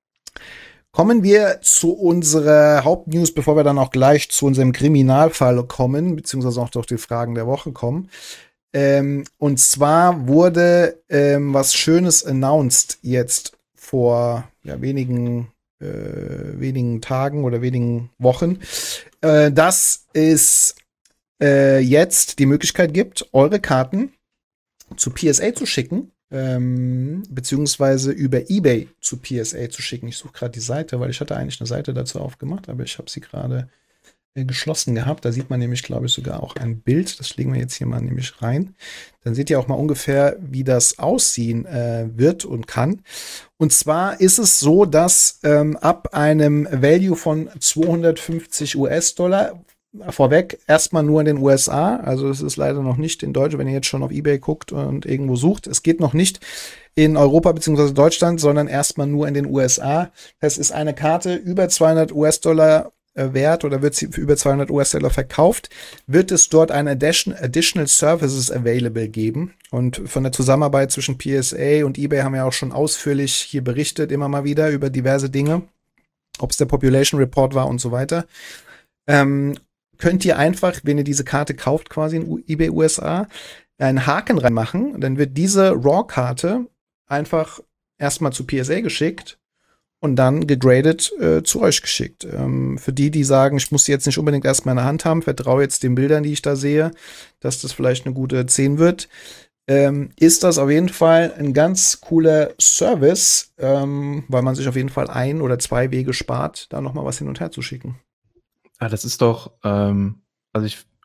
[SPEAKER 2] Kommen wir zu unserer Hauptnews, bevor wir dann auch gleich zu unserem Kriminalfall kommen, beziehungsweise auch durch die Fragen der Woche kommen. Ähm, und zwar wurde ähm, was Schönes announced jetzt vor ja, wenigen, äh, wenigen Tagen oder wenigen Wochen, äh, dass es äh, jetzt die Möglichkeit gibt, eure Karten zu P S A zu schicken, ähm, beziehungsweise über eBay zu P S A zu schicken. Ich suche gerade die Seite, weil ich hatte eigentlich eine Seite dazu aufgemacht, aber ich habe sie gerade äh, geschlossen gehabt. Da sieht man nämlich, glaube ich, sogar auch ein Bild. Das legen wir jetzt hier mal nämlich rein. Dann seht ihr auch mal ungefähr, wie das aussehen äh, wird und kann. Und zwar ist es so, dass ähm, ab einem Value von zweihundertfünfzig US-Dollar vorweg erstmal nur in den U S A, also es ist leider noch nicht in Deutschland, wenn ihr jetzt schon auf eBay guckt und irgendwo sucht. Es geht noch nicht in Europa bzw. Deutschland, sondern erstmal nur in den U S A. Das ist eine Karte über zweihundert US-Dollar äh, wert oder wird sie für über zweihundert US-Dollar verkauft, wird es dort eine Addition, Additional Services available geben. Und von der Zusammenarbeit zwischen P S A und eBay haben wir auch schon ausführlich hier berichtet, immer mal wieder über diverse Dinge, ob es der Population Report war und so weiter. Ähm, könnt ihr einfach, wenn ihr diese Karte kauft, quasi in eBay U S A, einen Haken reinmachen. Dann wird diese Raw-Karte einfach erstmal zu P S A geschickt und dann gegradet äh, zu euch geschickt. Ähm, für die, die sagen, ich muss sie jetzt nicht unbedingt erstmal in der Hand haben, vertraue jetzt den Bildern, die ich da sehe, dass das vielleicht eine gute zehn wird, ähm, ist das auf jeden Fall ein ganz cooler Service, ähm, weil man sich auf jeden Fall ein oder zwei Wege spart, da noch mal was hin und her zu schicken.
[SPEAKER 3] Ah, das ist doch, ähm, also ich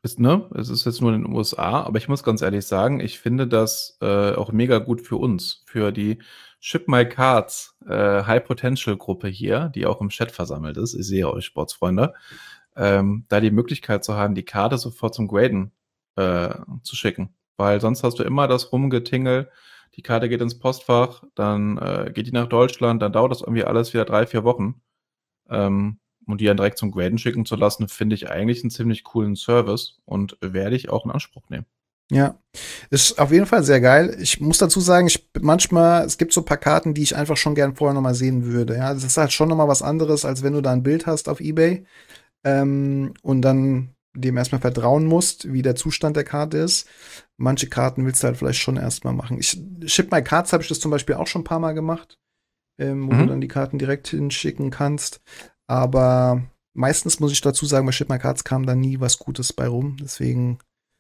[SPEAKER 3] ist, ne, es ist jetzt nur in den U S A, aber ich muss ganz ehrlich sagen, ich finde das äh, auch mega gut für uns, für die Ship My Cards äh, High Potential Gruppe hier, die auch im Chat versammelt ist. Ich sehe euch, Sportsfreunde. Ähm, da die Möglichkeit zu haben, die Karte sofort zum Graden äh, zu schicken. Weil sonst hast du immer das Rumgetingel, die Karte geht ins Postfach, dann äh, geht die nach Deutschland, dann dauert das irgendwie alles wieder drei, vier Wochen. Ähm, und die dann direkt zum Graden schicken zu lassen, finde ich eigentlich einen ziemlich coolen Service und werde ich auch in Anspruch nehmen.
[SPEAKER 2] Ja, ist auf jeden Fall sehr geil. Ich muss dazu sagen, ich manchmal, es gibt so ein paar Karten, die ich einfach schon gern vorher noch mal sehen würde. Ja, das ist halt schon noch mal was anderes, als wenn du da ein Bild hast auf eBay ähm, und dann dem erstmal vertrauen musst, wie der Zustand der Karte ist. Manche Karten willst du halt vielleicht schon erstmal machen. Ich Ship My Cards habe ich das zum Beispiel auch schon ein paar Mal gemacht, ähm, wo mhm. du dann die Karten direkt hinschicken kannst. Aber meistens muss ich dazu sagen, bei Ship My Cards kam da nie was Gutes bei rum. Deswegen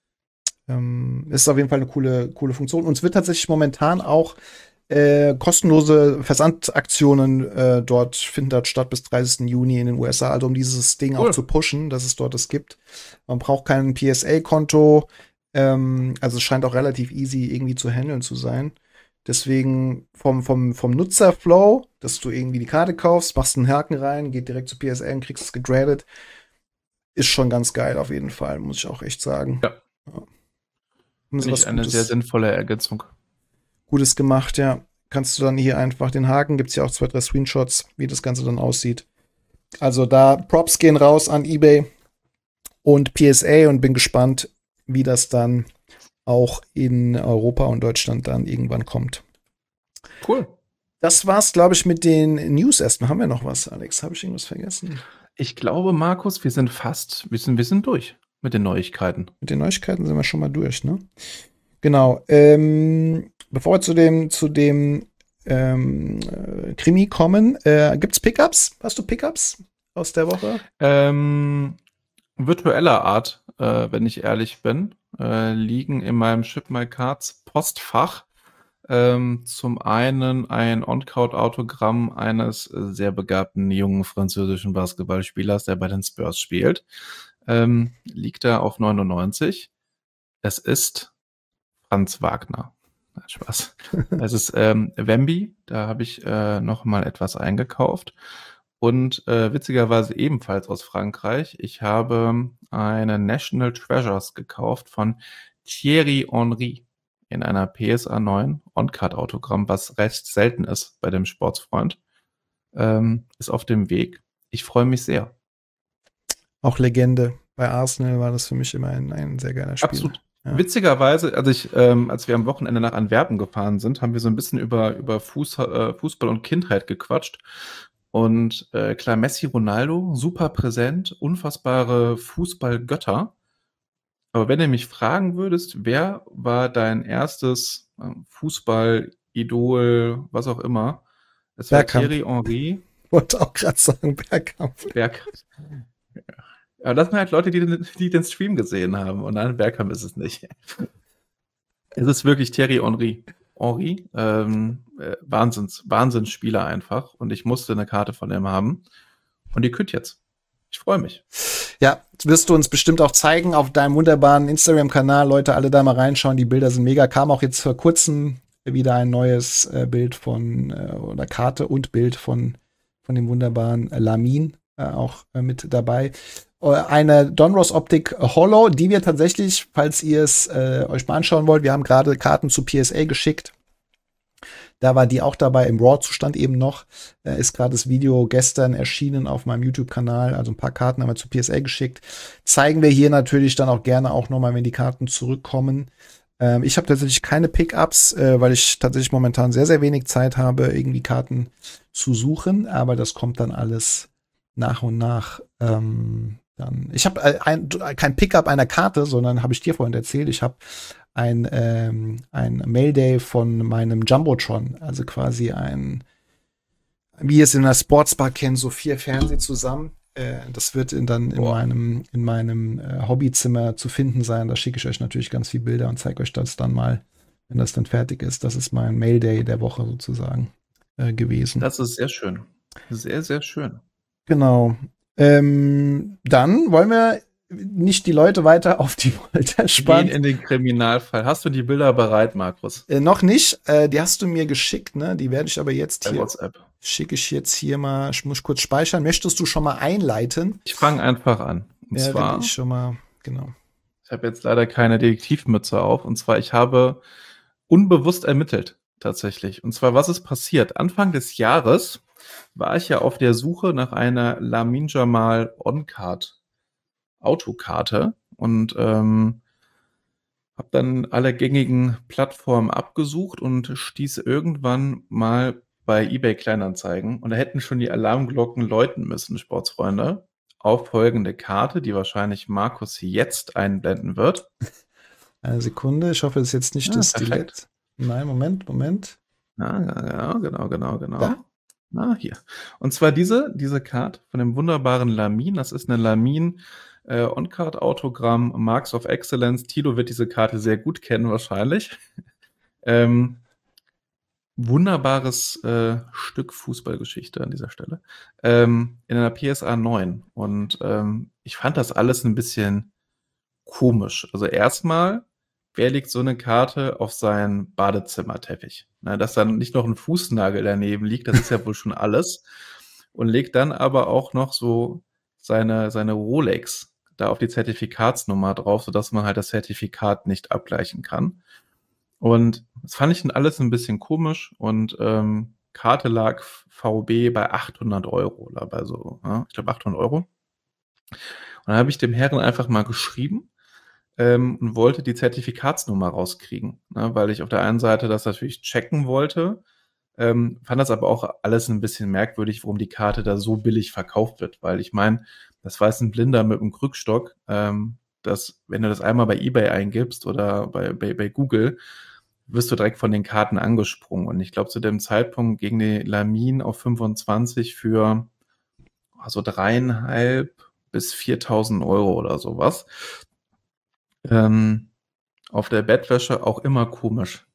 [SPEAKER 2] ähm, ist es auf jeden Fall eine coole, coole Funktion. Und es wird tatsächlich momentan auch äh, kostenlose Versandaktionen äh, dort finden dort statt bis dreißigsten Juni in den U S A, also um dieses Ding cool. auch zu pushen, dass es dort es gibt. Man braucht kein P S A-Konto. Ähm, also es scheint auch relativ easy irgendwie zu handeln zu sein. Deswegen vom, vom, vom Nutzerflow, dass du irgendwie die Karte kaufst, machst einen Haken rein, geht direkt zu P S A und kriegst es gegradet, ist schon ganz geil auf jeden Fall, muss ich auch echt sagen.
[SPEAKER 3] Ja. ja. Finde ich eine Gutes, sehr sinnvolle Ergänzung.
[SPEAKER 2] Gutes gemacht, ja. Kannst du dann hier einfach den Haken, gibt's ja auch zwei, drei Screenshots, wie das Ganze dann aussieht. Also da Props gehen raus an eBay und P S A und bin gespannt, wie das dann auch in Europa und Deutschland dann irgendwann kommt.
[SPEAKER 3] Cool.
[SPEAKER 2] Das war's, glaube ich, mit den News erstmal. Haben wir noch was, Alex? Habe ich irgendwas vergessen?
[SPEAKER 3] Ich glaube, Markus, wir sind fast, wir sind, wir sind durch mit den Neuigkeiten.
[SPEAKER 2] Mit den Neuigkeiten sind wir schon mal durch, ne? Genau. Ähm, bevor wir zu dem, zu dem ähm, äh, Krimi kommen, äh, gibt's Pickups? Hast du Pickups aus der Woche?
[SPEAKER 3] Ähm, virtueller Art, äh, wenn ich ehrlich bin. Äh, liegen in meinem Ship My Cards Postfach ähm, zum einen ein On-Card-Autogramm eines äh, sehr begabten jungen französischen Basketballspielers, der bei den Spurs spielt. Ähm, liegt da auf neunundneunzig. Es ist Franz Wagner. Nein, Spaß. Es ist ähm, Wemby, da habe ich äh, noch mal etwas eingekauft. Und äh, witzigerweise ebenfalls aus Frankreich. Ich habe eine National Treasures gekauft von Thierry Henry in einer P S A neun On-Card-Autogramm, was recht selten ist bei dem Sportsfreund. Ähm, ist auf dem Weg. Ich freue mich sehr.
[SPEAKER 2] Auch Legende. Bei Arsenal war das für mich immer ein, ein sehr geiler Spiel.
[SPEAKER 3] Absolut. Ja. Witzigerweise, also ich, ähm, als wir am Wochenende nach Antwerpen gefahren sind, haben wir so ein bisschen über, über Fuß, äh, Fußball und Kindheit gequatscht. Und äh, klar, Messi, Ronaldo, super präsent, unfassbare Fußballgötter. Aber wenn du mich fragen würdest, wer war dein erstes äh, Fußball-Idol, was auch immer, es war Thierry Henry.
[SPEAKER 2] Ich wollte auch gerade sagen, Bergkamp.
[SPEAKER 3] Bergkamp. Ja. Aber das sind halt Leute, die, die den Stream gesehen haben. Und nein, Bergkamp ist es nicht. Es ist wirklich Thierry Henry. Henry, ähm, äh, Wahnsinns, Wahnsinnsspieler einfach. Und ich musste eine Karte von ihm haben. Und die kütt jetzt. Ich freue mich.
[SPEAKER 2] Ja, das wirst du uns bestimmt auch zeigen auf deinem wunderbaren Instagram-Kanal. Leute, alle da mal reinschauen. Die Bilder sind mega. Kam auch jetzt vor kurzem wieder ein neues äh, Bild von, äh, oder Karte und Bild von, von dem wunderbaren äh, Lamin äh, auch äh, mit dabei. Eine Donruss Optik Hollow, die wir tatsächlich, falls ihr es äh, euch mal anschauen wollt, wir haben gerade Karten zu P S A geschickt. Da war die auch dabei, im Raw-Zustand eben noch. Äh, ist gerade das Video gestern erschienen auf meinem YouTube-Kanal. Also ein paar Karten haben wir zu P S A geschickt. Zeigen wir hier natürlich dann auch gerne auch nochmal, wenn die Karten zurückkommen. Ähm, ich habe tatsächlich keine Pickups, äh, weil ich tatsächlich momentan sehr, sehr wenig Zeit habe, irgendwie Karten zu suchen. Aber das kommt dann alles nach und nach. Ähm, Dann, ich habe ein, kein Pickup einer Karte, sondern habe ich dir vorhin erzählt, ich habe ein, ähm, ein Mailday von meinem Jumbotron, also quasi ein, wie ihr es in der Sportsbar kennt, so vier Fernseher zusammen. Äh, das wird in, dann in Boah. meinem, in meinem äh, Hobbyzimmer zu finden sein. Da schicke ich euch natürlich ganz viele Bilder und zeige euch das dann mal, wenn das dann fertig ist. Das ist mein Mailday der Woche sozusagen äh, gewesen.
[SPEAKER 3] Das ist sehr schön. Sehr, sehr schön.
[SPEAKER 2] Genau. Ähm, dann wollen wir nicht die Leute weiter auf die Folter
[SPEAKER 3] Gehen
[SPEAKER 2] spannen.
[SPEAKER 3] in den Kriminalfall. Hast du die Bilder bereit, Markus?
[SPEAKER 2] Äh, noch nicht. Äh, die hast du mir geschickt, ne? Die werde ich aber jetzt
[SPEAKER 3] Bei
[SPEAKER 2] hier,
[SPEAKER 3] WhatsApp.
[SPEAKER 2] schicke ich jetzt hier mal, ich muss kurz speichern. Möchtest du schon mal einleiten?
[SPEAKER 3] Ich fange einfach an. Und
[SPEAKER 2] Ja,
[SPEAKER 3] zwar,
[SPEAKER 2] will ich schon mal, genau.
[SPEAKER 3] ich habe jetzt leider keine Detektivmütze auf. Und zwar, ich habe unbewusst ermittelt, tatsächlich. Und zwar, was ist passiert? Anfang des Jahres war ich ja auf der Suche nach einer Lamin Jamal On-Card Autokarte und ähm, habe dann alle gängigen Plattformen abgesucht und stieß irgendwann mal bei eBay Kleinanzeigen, und da hätten schon die Alarmglocken läuten müssen, Sportsfreunde, auf folgende Karte, die wahrscheinlich Markus jetzt einblenden wird.
[SPEAKER 2] Eine Sekunde, ich hoffe, das ist jetzt nicht
[SPEAKER 3] Ja,
[SPEAKER 2] das
[SPEAKER 3] perfekt.
[SPEAKER 2] Stilett. Nein, Moment, Moment.
[SPEAKER 3] Ja, ja, genau, genau, genau.
[SPEAKER 2] Da?
[SPEAKER 3] Na, hier. Und zwar diese, diese Card von dem wunderbaren Lamin. Das ist eine Lamin äh, On-Card-Autogramm, Marks of Excellence. Tilo wird diese Karte sehr gut kennen wahrscheinlich. ähm, wunderbares äh, Stück Fußballgeschichte an dieser Stelle. Ähm, in einer P S A neun. Und ähm, ich fand das alles ein bisschen komisch. Also erstmal, wer legt so eine Karte auf seinen Badezimmerteppich? Na, dass dann nicht noch ein Fußnagel daneben liegt, das ist ja wohl schon alles. Und legt dann aber auch noch so seine, seine Rolex da auf die Zertifikatsnummer drauf, sodass man halt das Zertifikat nicht abgleichen kann. Und das fand ich dann alles ein bisschen komisch, und ähm, Karte lag V B bei achthundert Euro oder bei so, ja, ich glaube achthundert Euro. Und dann habe ich dem Herren einfach mal geschrieben ähm, und wollte die Zertifikatsnummer rauskriegen, ne, weil ich auf der einen Seite das natürlich checken wollte, ähm, fand das aber auch alles ein bisschen merkwürdig, warum die Karte da so billig verkauft wird, weil ich meine, das weiß ein Blinder mit einem Krückstock, ähm, dass, wenn du das einmal bei eBay eingibst oder bei, bei, bei Google, wirst du direkt von den Karten angesprungen. Und ich glaube, zu dem Zeitpunkt ging die Lamin auf fünfundzwanzig für so dreieinhalb bis viertausend Euro oder sowas. Ähm, auf der Bettwäsche auch immer komisch.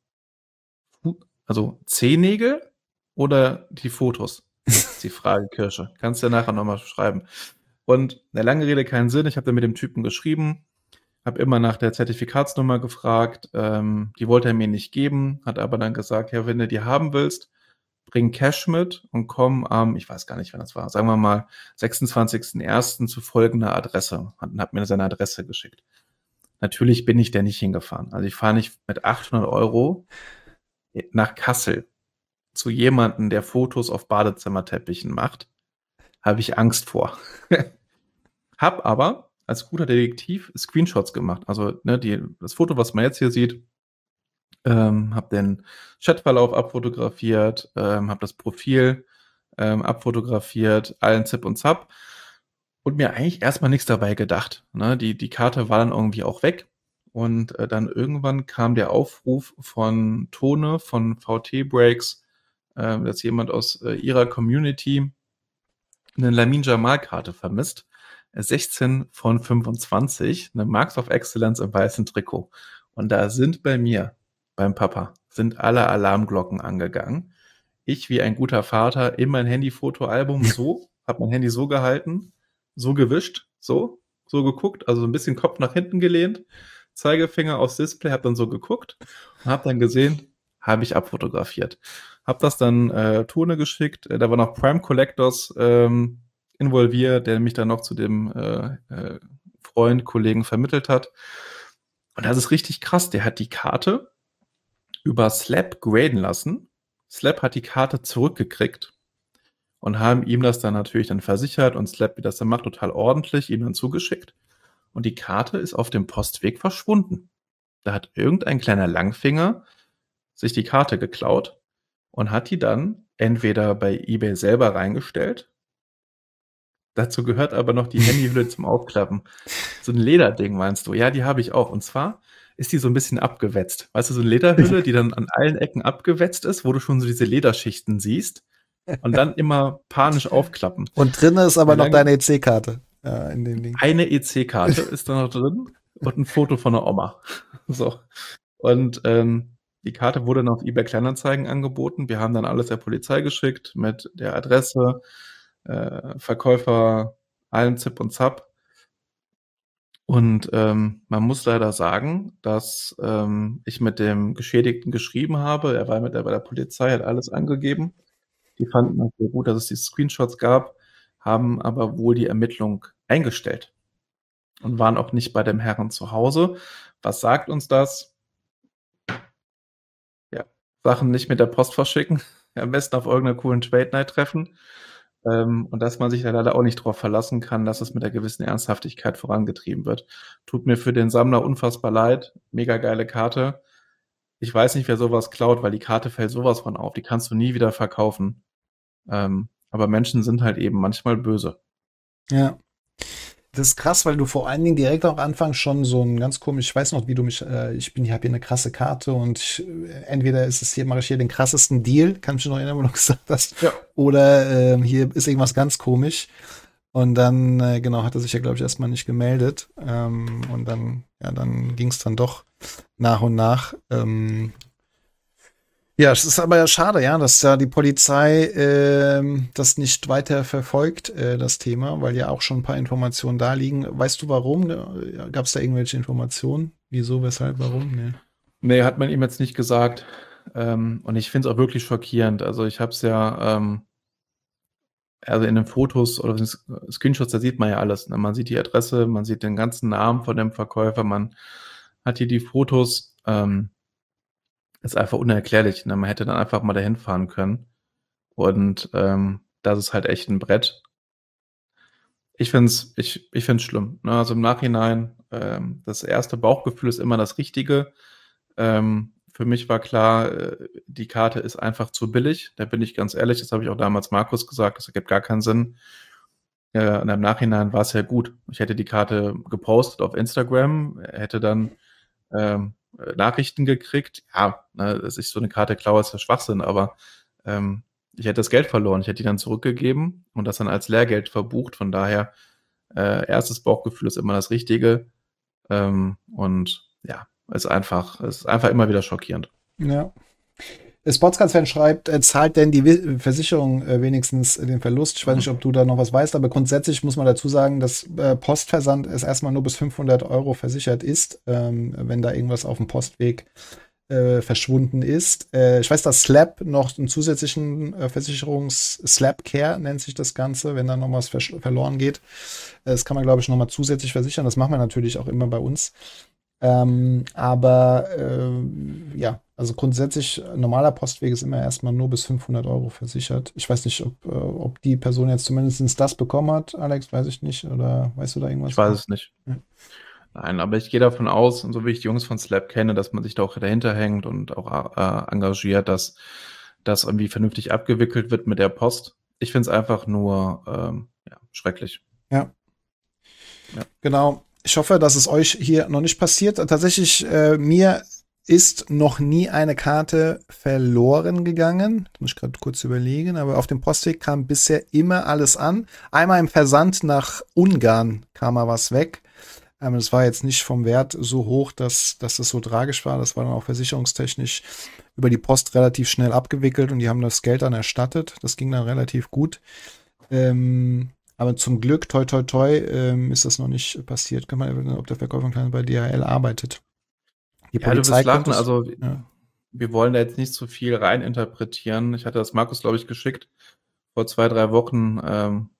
[SPEAKER 3] Also Zehennägel oder die Fotos? Das ist die Frage, Kirsche. Kannst du ja nachher nochmal schreiben. Und eine lange Rede, keinen Sinn. Ich habe dann mit dem Typen geschrieben, habe immer nach der Zertifikatsnummer gefragt. Ähm, die wollte er mir nicht geben, hat aber dann gesagt, ja, wenn du die haben willst, bring Cash mit und komm am, ich weiß gar nicht, wann das war, sagen wir mal sechsundzwanzigsten ersten zu folgender Adresse. Hat, hat mir seine Adresse geschickt. Natürlich bin ich da nicht hingefahren. Also ich fahre nicht mit achthundert Euro nach Kassel zu jemandem, der Fotos auf Badezimmerteppichen macht. Habe ich Angst vor. Hab aber als guter Detektiv Screenshots gemacht. Also ne, die, das Foto, was man jetzt hier sieht, ähm, habe den Chatverlauf abfotografiert, ähm, habe das Profil ähm, abfotografiert, allen Zip und Zap, und mir eigentlich erstmal nichts dabei gedacht. Ne? Die, die Karte war dann irgendwie auch weg, und äh, dann irgendwann kam der Aufruf von Tone von V T Breaks, äh, dass jemand aus äh, ihrer Community eine Lamin Jamal Karte vermisst. sechzehn von fünfundzwanzig, eine Marks of Excellence im weißen Trikot. Und da sind bei mir, beim Papa, sind alle Alarmglocken angegangen. Ich wie ein guter Vater in mein Handyfotoalbum so, habe mein Handy so gehalten, so gewischt, so, so geguckt, also ein bisschen Kopf nach hinten gelehnt, Zeigefinger aufs Display, habe dann so geguckt und habe dann gesehen, habe ich abfotografiert. Habe das dann äh, Tone geschickt, da war noch Prime Collectors ähm, involviert, der mich dann noch zu dem äh, äh, Freund, Kollegen vermittelt hat. Und das ist richtig krass. Der hat die Karte über Slap graden lassen. Slap hat die Karte zurückgekriegt und haben ihm das dann natürlich dann versichert, und Slap, wie das dann macht, total ordentlich, ihm dann zugeschickt. Und die Karte ist auf dem Postweg verschwunden. Da hat irgendein kleiner Langfinger sich die Karte geklaut und hat die dann entweder bei eBay selber reingestellt. Dazu gehört aber noch die Handyhülle zum Aufklappen. So ein Lederding, meinst du? Ja, die habe ich auch. Und zwar ist die so ein bisschen abgewetzt. Weißt du, so eine Lederhülle, die dann an allen Ecken abgewetzt ist, wo du schon so diese Lederschichten siehst und dann immer panisch aufklappen.
[SPEAKER 2] Und drin ist aber
[SPEAKER 3] Wie
[SPEAKER 2] noch
[SPEAKER 3] lange-
[SPEAKER 2] deine E C-Karte. Ja, in dem Ding.
[SPEAKER 3] Eine E C-Karte ist da noch drin und ein Foto von der Oma. So. Und ähm, die Karte wurde dann auf eBay Kleinanzeigen angeboten. Wir haben dann alles der Polizei geschickt mit der Adresse, äh, Verkäufer, allen Zip und Zap. Und ähm, man muss leider sagen, dass ähm, ich mit dem Geschädigten geschrieben habe. Er war mit der, bei der Polizei, hat alles angegeben. Die fanden es sehr gut, dass es die Screenshots gab, haben aber wohl die Ermittlung eingestellt und waren auch nicht bei dem Herrn zu Hause. Was sagt uns das? Ja, Sachen nicht mit der Post verschicken, am besten auf irgendeiner coolen Trade Night treffen. Ähm, und dass man sich da leider auch nicht darauf verlassen kann, dass es mit einer gewissen Ernsthaftigkeit vorangetrieben wird. Tut mir für den Sammler unfassbar leid. Mega geile Karte. Ich weiß nicht, wer sowas klaut, weil die Karte fällt sowas von auf. Die kannst du nie wieder verkaufen. Ähm, aber Menschen sind halt eben manchmal böse.
[SPEAKER 2] Ja. Das ist krass, weil du vor allen Dingen direkt am Anfang schon so ein ganz komisch, ich weiß noch, wie du mich, äh, ich bin, ich habe hier eine krasse Karte und ich, äh, entweder ist es hier, mache ich hier den krassesten Deal, kann ich mich noch erinnern, wo du gesagt hast,
[SPEAKER 3] Ja.
[SPEAKER 2] oder ähm, hier ist irgendwas ganz komisch. Und dann, äh, genau, hat er sich ja, glaube ich, erstmal nicht gemeldet. Ähm, und dann, ja, dann ging es dann doch nach und nach. Ähm, ja, es ist aber ja schade, ja, dass ja die Polizei ähm, das nicht weiter verfolgt, äh, das Thema, weil ja auch schon ein paar Informationen da liegen. Weißt du warum? Ja, gab es da irgendwelche Informationen? Wieso, weshalb, warum? Nee.
[SPEAKER 3] Nee, hat man ihm jetzt nicht gesagt. Ähm, und ich finde es auch wirklich schockierend. Also ich habe es ja, ähm, also in den Fotos oder in den Screenshots, da sieht man ja alles. Ne? Man sieht die Adresse, man sieht den ganzen Namen von dem Verkäufer, man hat hier die Fotos. Ähm, ist einfach unerklärlich. Ne? Man hätte dann einfach mal dahin fahren können. Und ähm, das ist halt echt ein Brett. Ich finde es ich, ich find's schlimm. Ne? Also im Nachhinein, ähm, das erste Bauchgefühl ist immer das Richtige. Ähm, für mich war klar, äh, die Karte ist einfach zu billig. Da bin ich ganz ehrlich, das habe ich auch damals Markus gesagt, das ergibt gar keinen Sinn. Äh, und im Nachhinein war es ja gut. Ich hätte die Karte gepostet auf Instagram, hätte dann ähm, Nachrichten gekriegt. Ja, ne, dass ich so eine Karte klaue, ist ja Schwachsinn, aber ähm, ich hätte das Geld verloren. Ich hätte die dann zurückgegeben und das dann als Lehrgeld verbucht. Von daher, äh, erstes Bauchgefühl ist immer das Richtige. Ähm, und ja, ist einfach, ist einfach immer wieder schockierend.
[SPEAKER 2] Ja. Sportscast-Fan schreibt, äh, zahlt denn die Wi- Versicherung äh, wenigstens äh, den Verlust? Ich weiß nicht, ob du da noch was weißt, aber grundsätzlich muss man dazu sagen, dass äh, Postversand es erstmal nur bis fünfhundert Euro versichert ist, ähm, wenn da irgendwas auf dem Postweg äh, verschwunden ist. Äh, ich weiß, dass Slap noch einen zusätzlichen äh, Versicherungs Slap Care nennt sich das Ganze, wenn da noch was versch- verloren geht. Äh, das kann man, glaube ich, noch mal zusätzlich versichern. Das machen wir natürlich auch immer bei uns. Ähm, aber äh, ja, also grundsätzlich, normaler Postweg ist immer erstmal nur bis fünfhundert Euro versichert. Ich weiß nicht, ob, äh, ob die Person jetzt zumindest das bekommen hat, Alex, weiß ich nicht. Oder weißt du da irgendwas?
[SPEAKER 3] Ich weiß es nicht.
[SPEAKER 2] Ja.
[SPEAKER 3] Nein, aber ich gehe davon aus, und so wie ich die Jungs von Slap kenne, dass man sich da auch dahinter hängt und auch äh, engagiert, dass das irgendwie vernünftig abgewickelt wird mit der Post. Ich finde es einfach nur ähm, ja, schrecklich.
[SPEAKER 2] Ja.
[SPEAKER 3] Ja.
[SPEAKER 2] Genau. Ich hoffe, dass es euch hier noch nicht passiert. Tatsächlich, äh, mir ist noch nie eine Karte verloren gegangen. Das muss ich gerade kurz überlegen, aber auf dem Postweg kam bisher immer alles an. Einmal im Versand nach Ungarn kam mal was weg. Ähm, das war jetzt nicht vom Wert so hoch, dass, dass das so tragisch war. Das war dann auch versicherungstechnisch über die Post relativ schnell abgewickelt und die haben das Geld dann erstattet. Das ging dann relativ gut. Ähm, aber zum Glück, toi toi toi, ähm, ist das noch nicht passiert. Kann man erinnern, ob der Verkäufer bei D H L arbeitet. Die
[SPEAKER 3] Ja, du wirst lachen,
[SPEAKER 2] könnte es-
[SPEAKER 3] also
[SPEAKER 2] ja.
[SPEAKER 3] wir wollen da jetzt nicht so viel reininterpretieren. Ich hatte das Markus, glaube ich, geschickt. Vor zwei, drei Wochen ähm,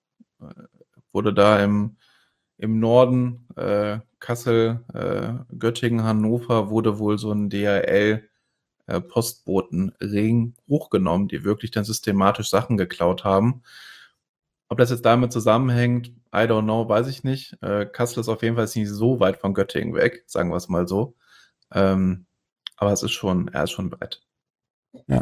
[SPEAKER 3] wurde da im, im Norden, äh, Kassel, äh, Göttingen, Hannover, wurde wohl so ein D H L äh, Postbotenring hochgenommen, die wirklich dann systematisch Sachen geklaut haben. Ob das jetzt damit zusammenhängt, I don't know, weiß ich nicht. Äh, Kassel ist auf jeden Fall nicht so weit von Göttingen weg, sagen wir es mal so. Ähm, aber es ist schon, er ist schon ein Brett.
[SPEAKER 2] Ja.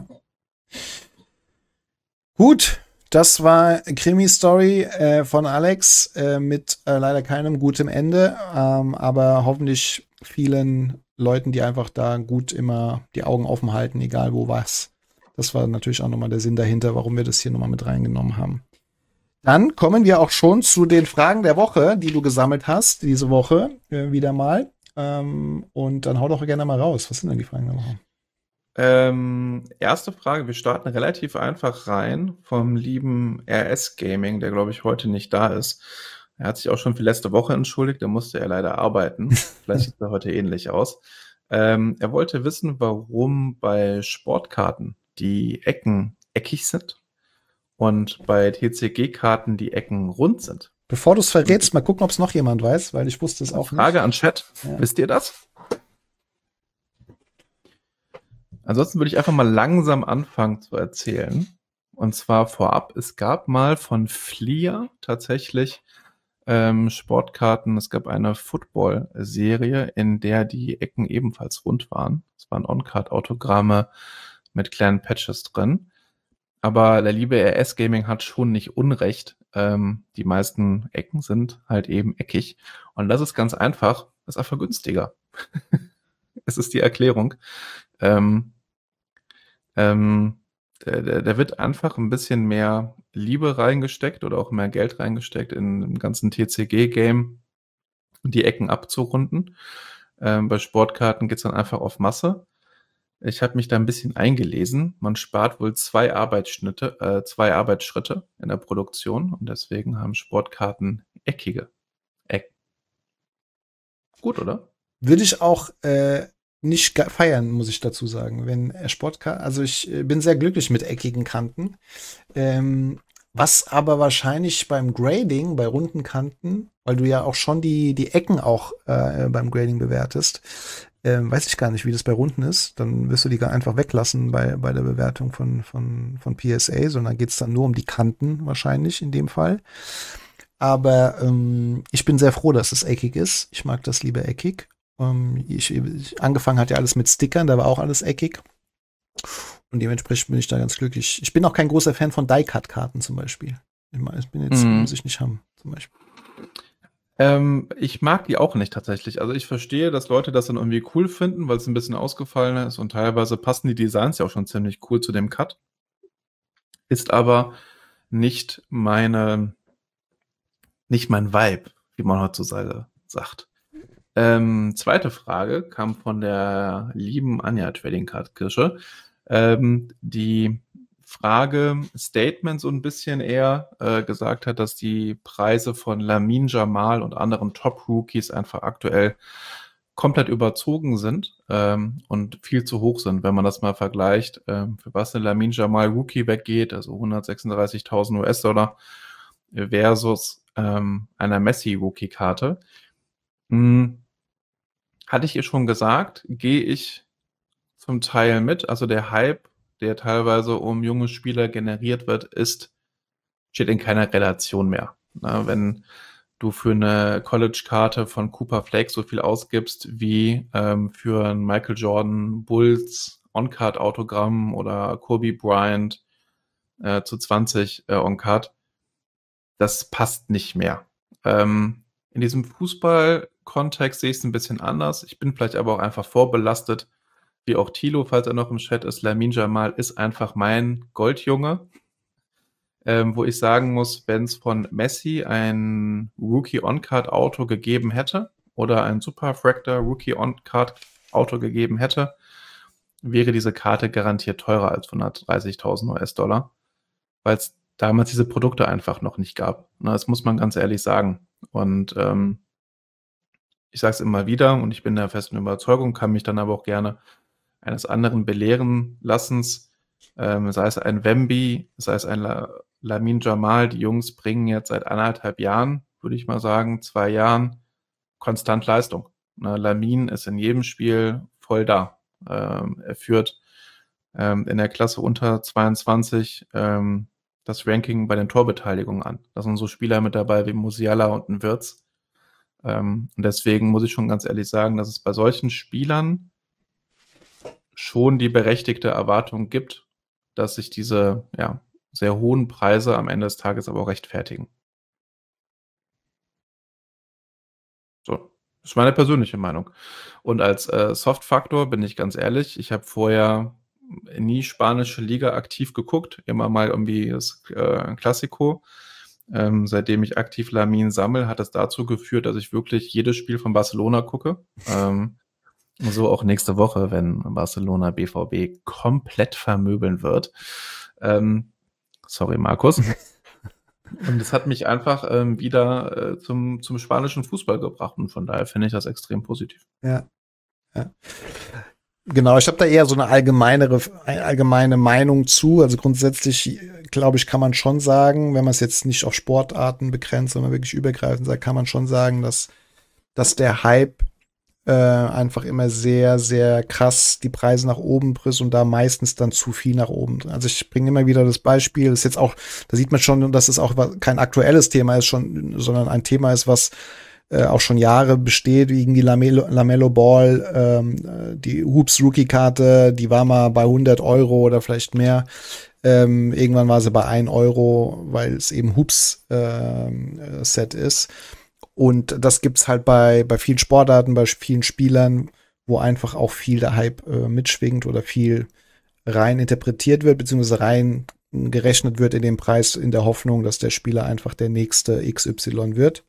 [SPEAKER 2] Gut, das war Krimi-Story äh, von Alex äh, mit äh, leider keinem gutem Ende, ähm, aber hoffentlich vielen Leuten, die einfach da gut immer die Augen offen halten, egal wo was. Das war natürlich auch nochmal der Sinn dahinter, warum wir das hier nochmal mit reingenommen haben. Dann kommen wir auch schon zu den Fragen der Woche, die du gesammelt hast, diese Woche äh, wieder mal. Ähm, und dann hau doch gerne mal raus. Was sind denn die Fragen der Woche?
[SPEAKER 3] Ähm, erste Frage, wir starten relativ einfach rein vom lieben R S Gaming, der glaube ich heute nicht da ist. Er hat sich auch schon für letzte Woche entschuldigt, da musste er leider arbeiten. Vielleicht sieht er heute ähnlich aus. Ähm, er wollte wissen, warum bei Sportkarten die Ecken eckig sind und bei T C G-Karten die Ecken rund sind.
[SPEAKER 2] Bevor du es verrätst, mal gucken, ob es noch jemand weiß, weil ich wusste es auch nicht.
[SPEAKER 3] Frage an Chat.
[SPEAKER 2] Ja.
[SPEAKER 3] Wisst ihr das? Ansonsten würde ich einfach mal langsam anfangen zu erzählen. Und zwar vorab, es gab mal von Flia tatsächlich ähm, Sportkarten. Es gab eine Football-Serie, in der die Ecken ebenfalls rund waren. Es waren On-Card-Autogramme mit kleinen Patches drin. Aber der liebe R S Gaming hat schon nicht Unrecht. Ähm, die meisten Ecken sind halt eben eckig. Und das ist ganz einfach. Das ist einfach günstiger. Es ist die Erklärung. Ähm, ähm, der, der, der wird einfach ein bisschen mehr Liebe reingesteckt oder auch mehr Geld reingesteckt in dem ganzen T C G-Game, die Ecken abzurunden. Ähm, bei Sportkarten geht's dann einfach auf Masse. Ich habe mich da ein bisschen eingelesen. Man spart wohl zwei Arbeitsschritte, äh, zwei Arbeitsschritte in der Produktion und deswegen haben Sportkarten eckige Ecken. Gut, oder?
[SPEAKER 2] Würde ich auch äh, nicht ge- feiern, muss ich dazu sagen. Wenn er Sportkarten, also ich äh, bin sehr glücklich mit eckigen Kanten. Ähm, was aber wahrscheinlich beim Grading, bei runden Kanten, weil du ja auch schon die, die Ecken auch äh, beim Grading bewertest, ähm, weiß ich gar nicht, wie das bei runden ist. Dann wirst du die gar einfach weglassen bei, bei der Bewertung von, von, von P S A, sondern geht es dann nur um die Kanten wahrscheinlich in dem Fall. Aber ähm, ich bin sehr froh, dass es eckig ist. Ich mag das lieber eckig. Ähm, ich, ich, angefangen hat ja alles mit Stickern, da war auch alles eckig. Und dementsprechend bin ich da ganz glücklich. Ich bin auch kein großer Fan von Die-Cut-Karten zum Beispiel. Ich meine, ich bin jetzt,
[SPEAKER 3] Mhm.
[SPEAKER 2] muss ich nicht haben, zum Beispiel.
[SPEAKER 3] Ähm, ich mag die auch nicht tatsächlich. Also ich verstehe, dass Leute das dann irgendwie cool finden, weil es ein bisschen ausgefallen ist und teilweise passen die Designs ja auch schon ziemlich cool zu dem Cut. Ist aber nicht meine, nicht mein Vibe, wie man heutzutage sagt. Ähm, zweite Frage kam von der lieben Anja Trading Card Kirsche. Ähm, die Frage Statement so ein bisschen eher äh, gesagt hat, dass die Preise von Lamine Jamal und anderen Top-Rookies einfach aktuell komplett überzogen sind ähm, und viel zu hoch sind, wenn man das mal vergleicht, ähm, für was eine Lamine Jamal Rookie weggeht, also hundertsechsunddreißigtausend U S-Dollar versus ähm, einer Messi-Rookie-Karte. Hm, hatte ich ihr schon gesagt, gehe ich zum Teil mit. Also der Hype, der teilweise um junge Spieler generiert wird, ist, steht in keiner Relation mehr. Na, wenn du für eine College-Karte von Cooper Flake so viel ausgibst wie ähm, für ein Michael Jordan Bulls On-Card-Autogramm oder Kobe Bryant äh, zu zwanzig äh, On-Card, das passt nicht mehr. Ähm, in diesem Fußball-Kontext sehe ich es ein bisschen anders. Ich bin vielleicht aber auch einfach vorbelastet, wie auch Thilo, falls er noch im Chat ist. Lamine Jamal ist einfach mein Goldjunge, ähm, wo ich sagen muss, wenn es von Messi ein Rookie-On-Card-Auto gegeben hätte oder ein Superfractor Rookie-On-Card-Auto gegeben hätte, wäre diese Karte garantiert teurer als hundertdreißigtausend U S-Dollar, weil es damals diese Produkte einfach noch nicht gab. Na, das muss man ganz ehrlich sagen. Und ähm, ich sage es immer wieder und ich bin der festen Überzeugung, kann mich dann aber auch gerne eines anderen belehren lassens, ähm, sei es ein Wemby, sei es ein La Lamine Jamal, die Jungs bringen jetzt seit anderthalb Jahren, würde ich mal sagen, zwei Jahren, konstant Leistung. Na, Lamine ist in jedem Spiel voll da. Ähm, er führt ähm, in der Klasse unter zweiundzwanzig ähm, das Ranking bei den Torbeteiligungen an. Da sind so Spieler mit dabei wie Musiala und ein Wirtz. Ähm, und deswegen muss ich schon ganz ehrlich sagen, dass es bei solchen Spielern schon die berechtigte Erwartung gibt, dass sich diese ja, sehr hohen Preise am Ende des Tages aber auch rechtfertigen. So, das ist meine persönliche Meinung. Und als äh, Soft-Faktor bin ich ganz ehrlich, ich habe vorher nie spanische Liga aktiv geguckt, immer mal irgendwie das äh, Klassiko. Ähm, seitdem ich aktiv Lamine sammle, hat es dazu geführt, dass ich wirklich jedes Spiel von Barcelona gucke. Ähm, so auch nächste Woche, wenn Barcelona B V B komplett vermöbeln wird. Ähm, sorry, Markus. Und das hat mich einfach ähm, wieder äh, zum, zum spanischen Fußball gebracht. Und von daher finde ich das extrem positiv.
[SPEAKER 2] Ja. Ja. Genau, ich habe da eher so eine allgemeinere, allgemeine Meinung zu. Also grundsätzlich, glaube ich, kann man schon sagen, wenn man es jetzt nicht auf Sportarten begrenzt, sondern wirklich übergreifend sagt, kann man schon sagen, dass, dass der Hype äh, einfach immer sehr, sehr krass die Preise nach oben bringt und da meistens dann zu viel nach oben. Also ich bringe immer wieder das Beispiel, das ist jetzt auch, da sieht man schon, dass es auch kein aktuelles Thema ist, schon, sondern ein Thema ist, was Äh, auch schon Jahre besteht, wegen die Lamello, Lamello Ball, ähm, die Hoops Rookie Karte, die war mal bei hundert Euro oder vielleicht mehr. Ähm, irgendwann war sie bei ein Euro, weil es eben Hoops äh, Set ist. Und das gibt's halt bei, bei vielen Sportarten, bei vielen Spielern, wo einfach auch viel der Hype äh, mitschwingt oder viel rein interpretiert wird, beziehungsweise rein gerechnet wird in den Preis, in der Hoffnung, dass der Spieler einfach der nächste X Y wird.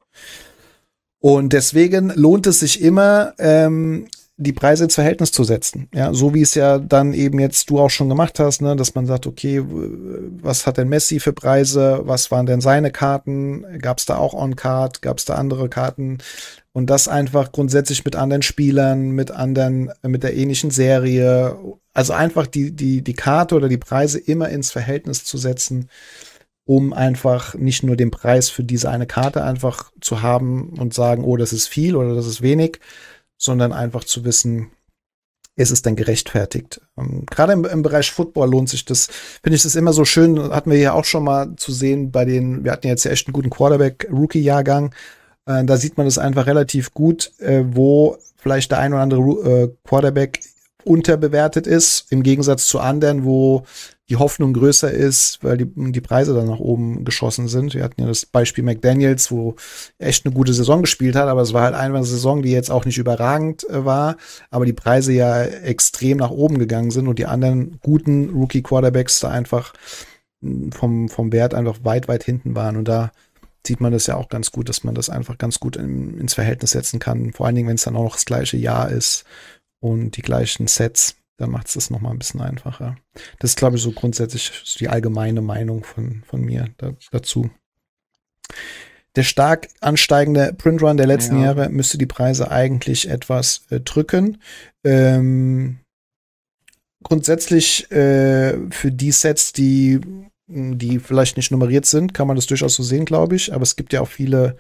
[SPEAKER 2] Und deswegen lohnt es sich immer, ähm, die Preise ins Verhältnis zu setzen. Ja, so wie es ja dann eben jetzt du auch schon gemacht hast, ne, dass man sagt, okay, was hat denn Messi für Preise? Was waren denn seine Karten? Gab es da auch On-Card? Gab es da andere Karten? Und das einfach grundsätzlich mit anderen Spielern, mit anderen, mit der ähnlichen Serie. Also einfach die, die, die Karte oder die Preise immer ins Verhältnis zu setzen, um einfach nicht nur den Preis für diese eine Karte einfach zu haben und sagen, oh, das ist viel oder das ist wenig, sondern einfach zu wissen, ist es denn gerechtfertigt? Ähm, gerade im, im Bereich Football lohnt sich das, finde ich das immer so schön, hatten wir ja auch schon mal zu sehen bei den, wir hatten ja jetzt ja echt einen guten Quarterback-Rookie-Jahrgang, äh, da sieht man das einfach relativ gut, äh, wo vielleicht der ein oder andere äh, Quarterback unterbewertet ist, im Gegensatz zu anderen, wo die Hoffnung größer ist, weil die, die Preise dann nach oben geschossen sind. Wir hatten ja das Beispiel McDaniels, wo er echt eine gute Saison gespielt hat, aber es war halt eine Saison, die jetzt auch nicht überragend äh, war, aber die Preise ja extrem nach oben gegangen sind und die anderen guten Rookie-Quarterbacks da einfach vom, vom Wert einfach weit, weit hinten waren. Und da sieht man das ja auch ganz gut, dass man das einfach ganz gut in, ins Verhältnis setzen kann. Vor allen Dingen, wenn es dann auch noch das gleiche Jahr ist und die gleichen Sets, dann macht es das nochmal ein bisschen einfacher. Das ist, glaube ich, so grundsätzlich die allgemeine Meinung von, von mir da, dazu. Der stark ansteigende Printrun der letzten ja. Jahre müsste die Preise eigentlich etwas äh, drücken. Ähm, grundsätzlich äh, für die Sets, die, die vielleicht nicht nummeriert sind, kann man das durchaus so sehen, glaube ich. Aber es gibt ja auch viele,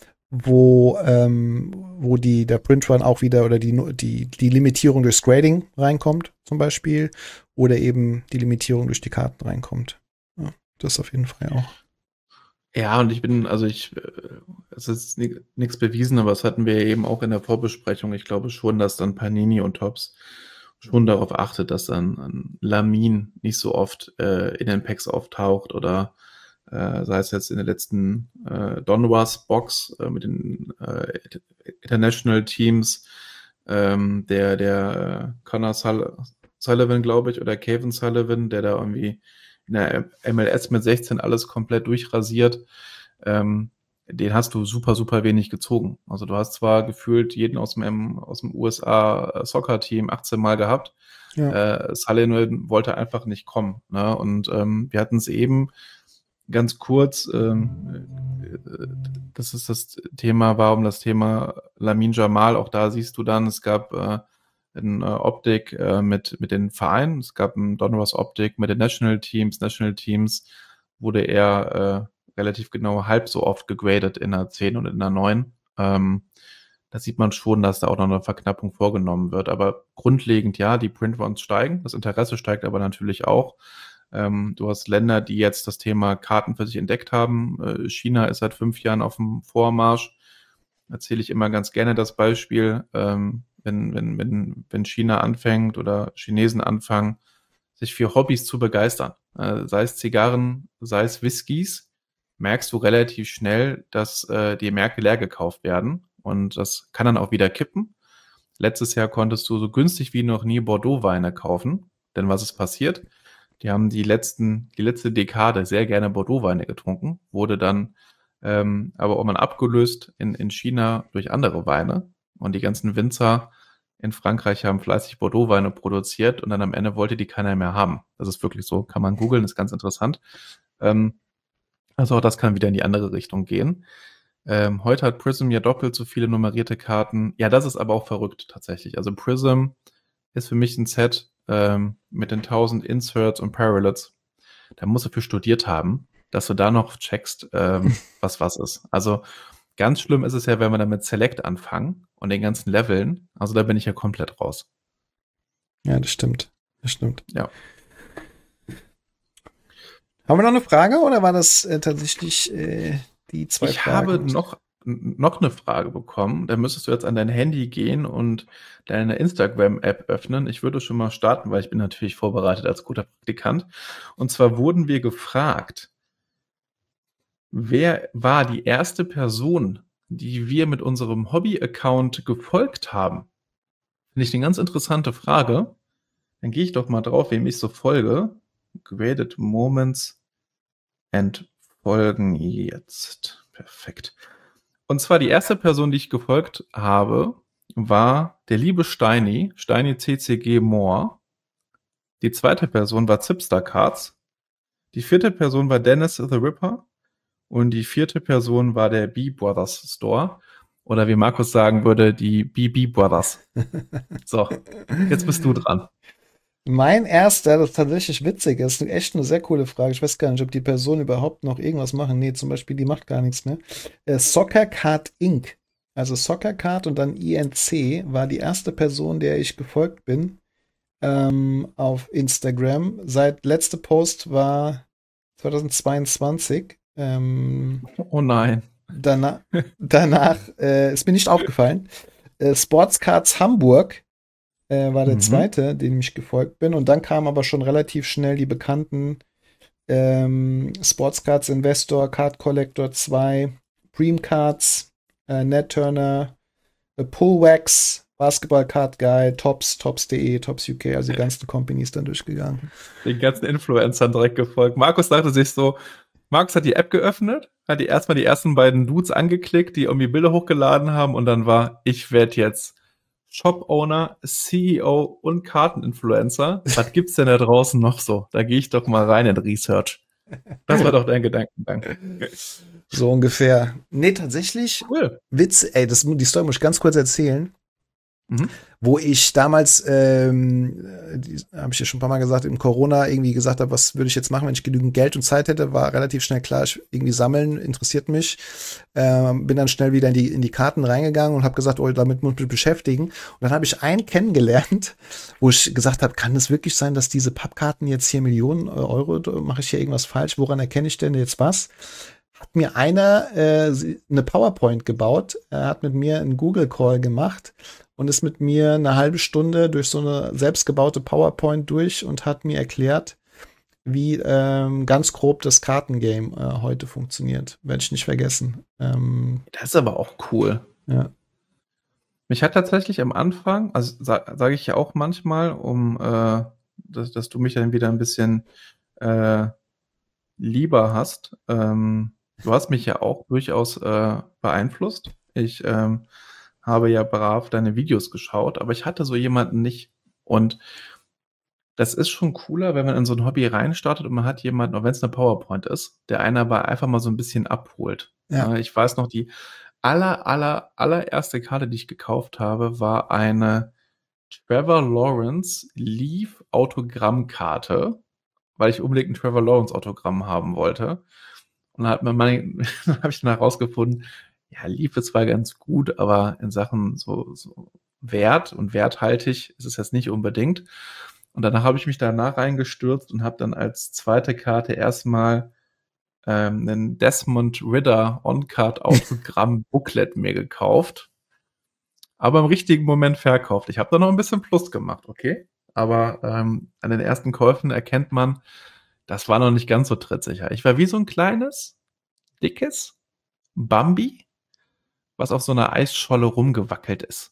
[SPEAKER 2] wo, ähm, wo die, der Printrun auch wieder oder die, die, die Limitierung durchs Grading reinkommt, zum Beispiel, oder eben die Limitierung durch die Karten reinkommt. Ja, das auf jeden Fall auch.
[SPEAKER 3] Ja, und ich bin, also ich, es ist nichts bewiesen, aber das hatten wir eben auch in der Vorbesprechung. Ich glaube schon, dass dann Panini und Topps schon darauf achtet, dass dann ein Lamin nicht so oft äh, in den Packs auftaucht oder Äh, sei es jetzt in der letzten äh, Donruss-Box äh, mit den äh, International Teams, ähm, der, der äh, Connor Sull- Sullivan, glaube ich, oder Kevin Sullivan, der da irgendwie in der M L S mit sechzehn alles komplett durchrasiert, ähm, den hast du super, super wenig gezogen. Also du hast zwar gefühlt jeden aus dem, aus dem U S A-Soccer-Team achtzehn Mal gehabt, ja. äh, Sullivan wollte einfach nicht kommen. Ne? Und ähm, wir hatten es eben ganz kurz, ähm, das ist das Thema, war um das Thema Lamine Jamal. Auch da siehst du dann, es gab äh, eine Optik äh, mit, mit den Vereinen, es gab ein Donruss Optik mit den National Teams. National Teams wurde er äh, relativ genau halb so oft gegradet in der zehn und in der neun. Ähm, da sieht man schon, dass da auch noch eine Verknappung vorgenommen wird. Aber grundlegend ja, die Printruns steigen, das Interesse steigt aber natürlich auch. Ähm, du hast Länder, die jetzt das Thema Karten für sich entdeckt haben. Äh, China ist seit fünf Jahren auf dem Vormarsch. Erzähle ich immer ganz gerne das Beispiel, ähm, wenn, wenn, wenn, wenn China anfängt oder Chinesen anfangen, sich für Hobbys zu begeistern. Äh, sei es Zigarren, sei es Whiskys, merkst du relativ schnell, dass äh, die Märkte leer gekauft werden. Und das kann dann auch wieder kippen. Letztes Jahr konntest du so günstig wie noch nie Bordeaux-Weine kaufen. Denn was ist passiert? Die haben die letzten, die letzte Dekade sehr gerne Bordeaux-Weine getrunken, wurde dann ähm, aber irgendwann abgelöst in, in China durch andere Weine. Und die ganzen Winzer in Frankreich haben fleißig Bordeaux-Weine produziert und dann am Ende wollte die keiner mehr haben. Das ist wirklich so, kann man googeln, ist ganz interessant. Ähm, Also auch das kann wieder in die andere Richtung gehen. Ähm, heute hat Prism ja doppelt so viele nummerierte Karten. Ja, das ist aber auch verrückt tatsächlich. Also Prism ist für mich ein Set ähm, mit den tausend Inserts und Parallels. Da musst du für studiert haben, dass du da noch checkst, ähm, was was ist. Also ganz schlimm ist es ja, wenn wir dann mit Select anfangen und den ganzen Leveln. Also da bin ich ja komplett raus.
[SPEAKER 2] Ja, das stimmt. Das stimmt.
[SPEAKER 3] Ja.
[SPEAKER 2] Haben wir noch eine Frage oder war das äh, tatsächlich äh, die zwei
[SPEAKER 3] Ich
[SPEAKER 2] Fragen?
[SPEAKER 3] habe noch, noch eine Frage bekommen. Da müsstest du jetzt an dein Handy gehen und deine Instagram-App öffnen. Ich würde schon mal starten, weil ich bin natürlich vorbereitet als guter Praktikant. Und zwar wurden wir gefragt, wer war die erste Person, die wir mit unserem Hobby-Account gefolgt haben? Finde ich eine ganz interessante Frage. Dann gehe ich doch mal drauf, wem ich so folge. Graded Moments entfolgen jetzt. Perfekt. Und zwar die erste Person, die ich gefolgt habe, war der liebe Steini, Steini C C G Moore. Die zweite Person war Zipstar Cards. Die vierte Person war Dennis the Ripper. Und die vierte Person war der B Brothers Store. Oder wie Markus sagen würde, die B B Brothers. So, jetzt bist du dran.
[SPEAKER 2] Mein erster, das ist tatsächlich witzig, das ist echt eine sehr coole Frage. Ich weiß gar nicht, ob die Person überhaupt noch irgendwas machen. Nee, zum Beispiel, die macht gar nichts mehr. Äh, Soccer Card Incorporated. Also Soccer Card und dann I N C war die erste Person, der ich gefolgt bin ähm, auf Instagram. Seit letzte Post war zweitausendzweiundzwanzig. Ähm,
[SPEAKER 3] oh nein.
[SPEAKER 2] Danach, danach äh, ist mir nicht aufgefallen. Äh, Sportscards Hamburg äh, war der mhm. zweite, dem ich gefolgt bin. Und dann kamen aber schon relativ schnell die bekannten ähm, Sportscards Investor, Card Collector zwei, Dream Cards, äh, Ned Turner, äh, Pullwax, Basketball Card Guy, Tops, Tops.de, Tops U K, also die ganzen Companies dann durchgegangen.
[SPEAKER 3] Den ganzen Influencern direkt gefolgt. Markus dachte sich so, Markus hat die App geöffnet, hat die erstmal die ersten beiden Dudes angeklickt, die irgendwie Bilder hochgeladen haben und dann war, ich werde jetzt Shop-Owner, C E O und Karteninfluencer. Was gibt's denn da draußen noch so? Da gehe ich doch mal rein in Research. Das war doch dein Gedankengang.
[SPEAKER 2] So ungefähr. Nee, tatsächlich.
[SPEAKER 3] Cool.
[SPEAKER 2] Witz, ey, das, die Story muss ich ganz kurz erzählen. Mhm. Wo ich damals, ähm, habe ich ja schon ein paar Mal gesagt, im Corona irgendwie gesagt habe, was würde ich jetzt machen, wenn ich genügend Geld und Zeit hätte, war relativ schnell klar, ich irgendwie sammeln, interessiert mich. Ähm, bin dann schnell wieder in die, in die Karten reingegangen und habe gesagt, oh, damit muss ich mich beschäftigen. Und dann habe ich einen kennengelernt, wo ich gesagt habe, kann es wirklich sein, dass diese Pappkarten jetzt hier Millionen Euro, mache ich hier irgendwas falsch? Woran erkenne ich denn jetzt was? Hat mir einer äh, eine PowerPoint gebaut, er hat mit mir einen Google-Call gemacht und ist mit mir eine halbe Stunde durch so eine selbstgebaute PowerPoint durch und hat mir erklärt, wie ähm, ganz grob das Kartengame äh, heute funktioniert. Werde ich nicht vergessen. Ähm,
[SPEAKER 3] das ist aber auch cool.
[SPEAKER 2] Ja.
[SPEAKER 3] Mich hat tatsächlich am Anfang, also sa- sage ich ja auch manchmal, um äh, dass, dass du mich dann wieder ein bisschen äh, lieber hast, ähm, du hast mich ja auch durchaus äh, beeinflusst. Ich ähm, habe ja brav deine Videos geschaut, aber ich hatte so jemanden nicht. Und das ist schon cooler, wenn man in so ein Hobby reinstartet und man hat jemanden, auch wenn es eine PowerPoint ist, der einer aber einfach mal so ein bisschen abholt.
[SPEAKER 2] Ja.
[SPEAKER 3] Ich weiß noch, die aller, aller, allererste Karte, die ich gekauft habe, war eine Trevor Lawrence Leaf Autogrammkarte, weil ich unbedingt ein Trevor Lawrence Autogramm haben wollte. Und dann hat man meine, habe ich dann herausgefunden, ja, Leaf ist zwar ganz gut, aber in Sachen so, so Wert und werthaltig ist es jetzt nicht unbedingt. Und danach habe ich mich danach reingestürzt und habe dann als zweite Karte erstmal ähm, einen Desmond Ridder On-Card Autogramm Booklet mir gekauft. Aber im richtigen Moment verkauft. Ich habe da noch ein bisschen Plus gemacht, okay? Aber ähm, an den ersten Käufen erkennt man, das war noch nicht ganz so trittsicher. Ich war wie so ein kleines, dickes Bambi, was auf so einer Eisscholle rumgewackelt ist.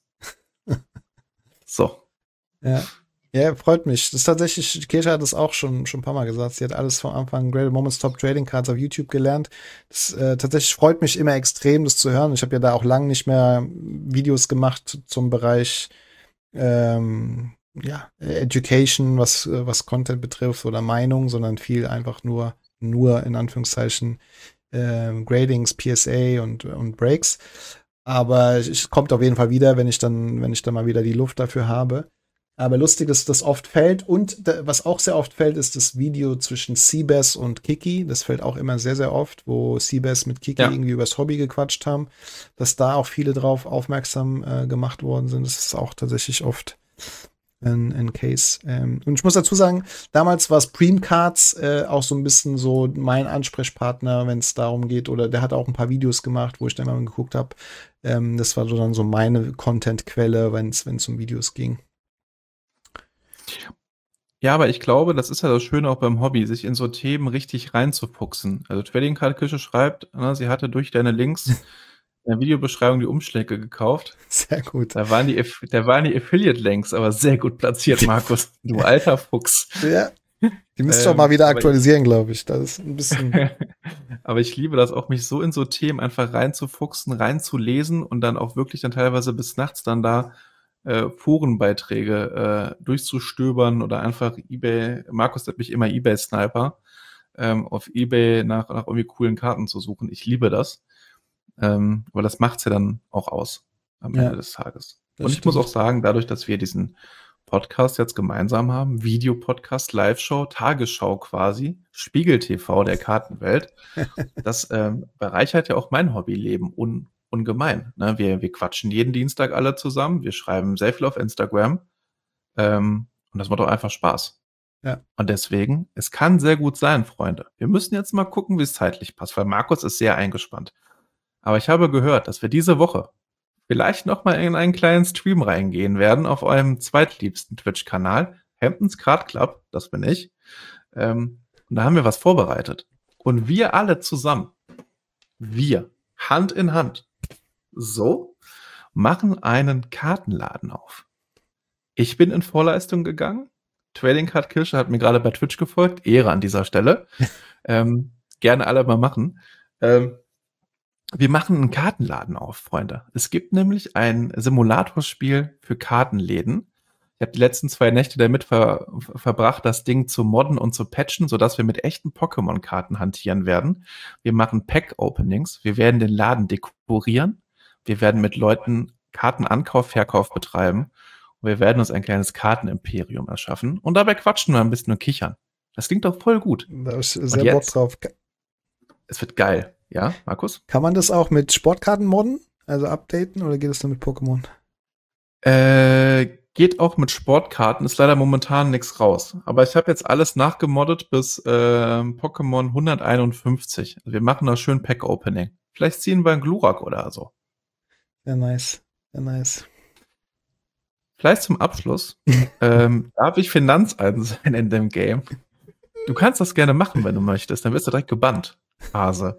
[SPEAKER 3] So.
[SPEAKER 2] Ja. Ja, freut mich. Das ist tatsächlich, Kesha hat das auch schon, schon ein paar Mal gesagt. Sie hat alles vom Anfang Graded Moments Top Trading Cards auf YouTube gelernt. Das äh, tatsächlich freut mich immer extrem, das zu hören. Ich habe ja da auch lange nicht mehr Videos gemacht zum Bereich ähm, ja, Education, was, was Content betrifft oder Meinung, sondern viel einfach nur, nur in Anführungszeichen äh, Gradings, P S A und, und Breaks. Aber es kommt auf jeden Fall wieder, wenn ich dann, wenn ich dann mal wieder die Luft dafür habe. Aber lustig ist, dass das oft fällt. Und da, was auch sehr oft fällt, ist das Video zwischen Seabass und Kiki. Das fällt auch immer sehr, sehr oft, wo Seabass mit Kiki
[SPEAKER 3] Ja.
[SPEAKER 2] irgendwie übers Hobby gequatscht haben. Dass da auch viele drauf aufmerksam äh, gemacht worden sind. Das ist auch tatsächlich oft ein, ein Case. Ähm, und ich muss dazu sagen, damals war Supreme Cards äh, auch so ein bisschen so mein Ansprechpartner, wenn es darum geht. Oder der hat auch ein paar Videos gemacht, wo ich dann mal geguckt habe. Ähm, das war so dann so meine Content-Quelle, wenn es um Videos ging.
[SPEAKER 3] Ja, aber ich glaube, das ist ja das Schöne auch beim Hobby, sich in so Themen richtig reinzufuchsen. Also Trading Card Küche schreibt, ne, sie hatte durch deine Links in der Videobeschreibung die Umschläge gekauft.
[SPEAKER 2] Sehr gut.
[SPEAKER 3] Da waren die, Aff- da waren die Affiliate-Links aber sehr gut platziert, Markus. Du alter Fuchs.
[SPEAKER 2] Ja, die müsst ihr
[SPEAKER 3] Ähm,
[SPEAKER 2] auch mal wieder
[SPEAKER 3] aber
[SPEAKER 2] aktualisieren, glaube ich. Das ist ein bisschen.
[SPEAKER 3] Aber ich liebe das auch, mich so in so Themen einfach reinzufuchsen, reinzulesen und dann auch wirklich dann teilweise bis nachts dann da äh, Forenbeiträge äh, durchzustöbern oder einfach eBay, Markus nennt mich immer eBay-Sniper, ähm, auf eBay nach, nach irgendwie coolen Karten zu suchen. Ich liebe das, ähm, weil das macht's ja dann auch aus am
[SPEAKER 2] Ja,
[SPEAKER 3] Ende des Tages.
[SPEAKER 2] das
[SPEAKER 3] Und ich muss
[SPEAKER 2] stimmt.
[SPEAKER 3] auch sagen, dadurch, dass wir diesen Podcast jetzt gemeinsam haben, Videopodcast, Live-Show, Tagesschau quasi, Spiegel T V der Kartenwelt, das ähm, bereichert ja auch mein Hobbyleben un ungemein. Ne? Wir, wir quatschen jeden Dienstag alle zusammen, wir schreiben sehr viel auf Instagram ähm, und das macht auch einfach Spaß.
[SPEAKER 2] Ja.
[SPEAKER 3] Und deswegen, es kann sehr gut sein, Freunde. Wir müssen jetzt mal gucken, wie es zeitlich passt, weil Markus ist sehr eingespannt. Aber ich habe gehört, dass wir diese Woche vielleicht noch mal in einen kleinen Stream reingehen werden auf eurem zweitliebsten Twitch-Kanal, Hamptons Card Club, das bin ich. Ähm, und da haben wir was vorbereitet. Und wir alle zusammen, wir, Hand in Hand, so, machen einen Kartenladen auf. Ich bin in Vorleistung gegangen. Trading Card Kirsche hat mir gerade bei Twitch gefolgt. Ehre an dieser Stelle. ähm, gerne alle mal machen. Ähm, Wir machen einen Kartenladen auf, Freunde. Es gibt nämlich ein Simulatorspiel für Kartenläden. Ich habe die letzten zwei Nächte damit ver verbracht, das Ding zu modden und zu patchen, sodass wir mit echten Pokémon-Karten hantieren werden. Wir machen Pack-Openings. Wir werden den Laden dekorieren. Wir werden mit Leuten Kartenankauf, Verkauf betreiben. Und wir werden uns ein kleines Kartenimperium erschaffen. Und dabei quatschen wir ein bisschen und kichern. Das klingt doch voll gut.
[SPEAKER 2] Da hab ich
[SPEAKER 3] Und
[SPEAKER 2] sehr Bock
[SPEAKER 3] jetzt?
[SPEAKER 2] drauf.
[SPEAKER 3] Es wird geil. Ja, Markus?
[SPEAKER 2] Kann man das auch mit Sportkarten modden? Also updaten oder geht es nur mit Pokémon?
[SPEAKER 3] Äh, geht auch mit Sportkarten, ist leider momentan nichts raus. Aber ich habe jetzt alles nachgemoddet bis äh, Pokémon hunderteinundfünfzig. Wir machen da schön Pack-Opening. Vielleicht ziehen wir einen Glurak oder so.
[SPEAKER 2] Sehr nice. Sehr nice.
[SPEAKER 3] Vielleicht zum Abschluss. ähm, darf ich Finanzamt sein in dem Game? Du kannst das gerne machen, wenn du möchtest. Dann wirst du direkt gebannt. Hase.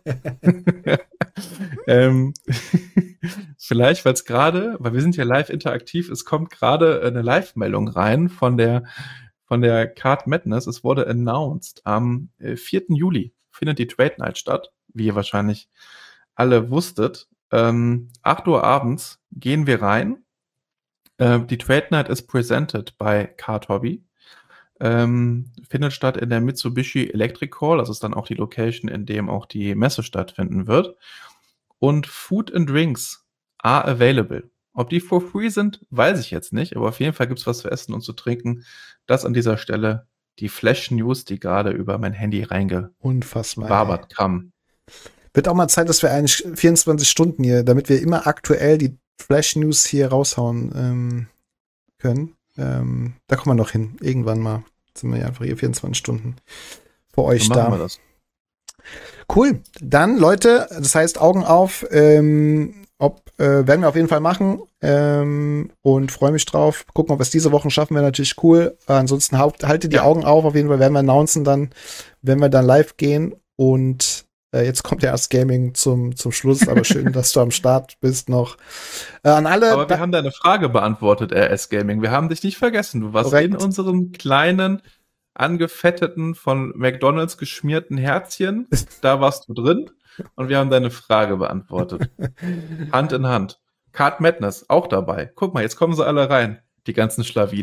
[SPEAKER 3] ähm, vielleicht, weil es gerade, weil wir sind ja live interaktiv, es kommt gerade eine Live-Meldung rein von der von der Card Madness. Es wurde announced, am äh, vierten Juli findet die Trade Night statt, wie ihr wahrscheinlich alle wusstet. Ähm, acht Uhr abends gehen wir rein. Äh, die Trade Night ist presented by Card Hobby. Ähm, findet statt in der Mitsubishi Electric Hall, das ist dann auch die Location, in dem auch die Messe stattfinden wird. Und Food and Drinks are available. Ob die for free sind, weiß ich jetzt nicht, aber auf jeden Fall gibt's was zu essen und zu trinken. Das an dieser Stelle die Flash News, die gerade über mein Handy
[SPEAKER 2] Unfassbar.
[SPEAKER 3] reingewabert kamen.
[SPEAKER 2] Wird auch mal Zeit, dass wir eigentlich vierundzwanzig Stunden hier, damit wir immer aktuell die Flash News hier raushauen ähm, können. Ähm, da kommen wir noch hin. Irgendwann mal sind wir ja einfach hier vierundzwanzig Stunden für euch
[SPEAKER 3] So machen wir
[SPEAKER 2] da.
[SPEAKER 3] das.
[SPEAKER 2] Cool. Dann, Leute, das heißt Augen auf. Ähm, ob äh, werden wir auf jeden Fall machen. Ähm, und freue mich drauf. Gucken, ob wir es diese Woche schaffen, wäre natürlich cool. Äh, ansonsten halt, haltet die
[SPEAKER 3] Ja.
[SPEAKER 2] Augen auf. Auf jeden Fall werden wir announcen dann, wenn wir dann live gehen. Und äh, jetzt kommt ja erst Gaming zum, zum Schluss. Aber schön, dass du am Start bist noch. Äh, an alle.
[SPEAKER 3] Aber wir haben deine Frage beantwortet, R S Gaming. Wir haben dich nicht vergessen. Du warst
[SPEAKER 2] Korrekt.
[SPEAKER 3] in unserem kleinen, angefetteten, von McDonald's geschmierten Herzchen. Da warst du drin. Und wir haben deine Frage beantwortet. Hand in Hand. Card Madness, auch dabei. Guck mal, jetzt kommen sie alle rein. Die ganzen Schlawiner.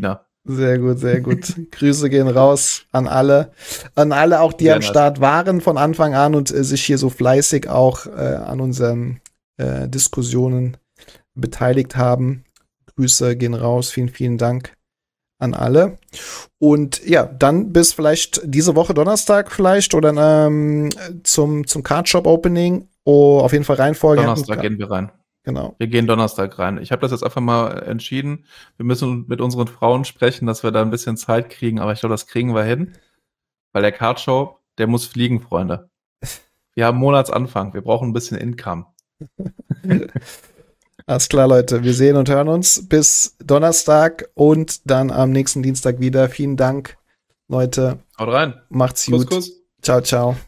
[SPEAKER 2] Sehr gut, sehr gut. Grüße gehen raus an alle. An alle auch, die
[SPEAKER 3] Sehr
[SPEAKER 2] am
[SPEAKER 3] nice.
[SPEAKER 2] Start waren von Anfang an und äh, sich hier so fleißig auch äh, an unseren äh, Diskussionen beteiligt haben. Grüße gehen raus. Vielen, vielen Dank an alle. Und ja, dann bis vielleicht diese Woche Donnerstag vielleicht oder ähm, zum, zum Cardshop Opening. Oh, auf jeden Fall reinfolgen.
[SPEAKER 3] Donnerstag gehen wir rein.
[SPEAKER 2] Genau.
[SPEAKER 3] Wir gehen Donnerstag rein. Ich habe das jetzt einfach mal entschieden. Wir müssen mit unseren Frauen sprechen, dass wir da ein bisschen Zeit kriegen, aber ich glaube, das kriegen wir hin. Weil der Cardshow, der muss fliegen, Freunde. Wir haben Monatsanfang. Wir brauchen ein bisschen Income.
[SPEAKER 2] Alles klar, Leute. Wir sehen und hören uns bis Donnerstag und dann am nächsten Dienstag wieder. Vielen Dank, Leute.
[SPEAKER 3] Haut rein.
[SPEAKER 2] Macht's
[SPEAKER 3] Kuss,
[SPEAKER 2] gut.
[SPEAKER 3] Kuss.
[SPEAKER 2] Ciao, ciao.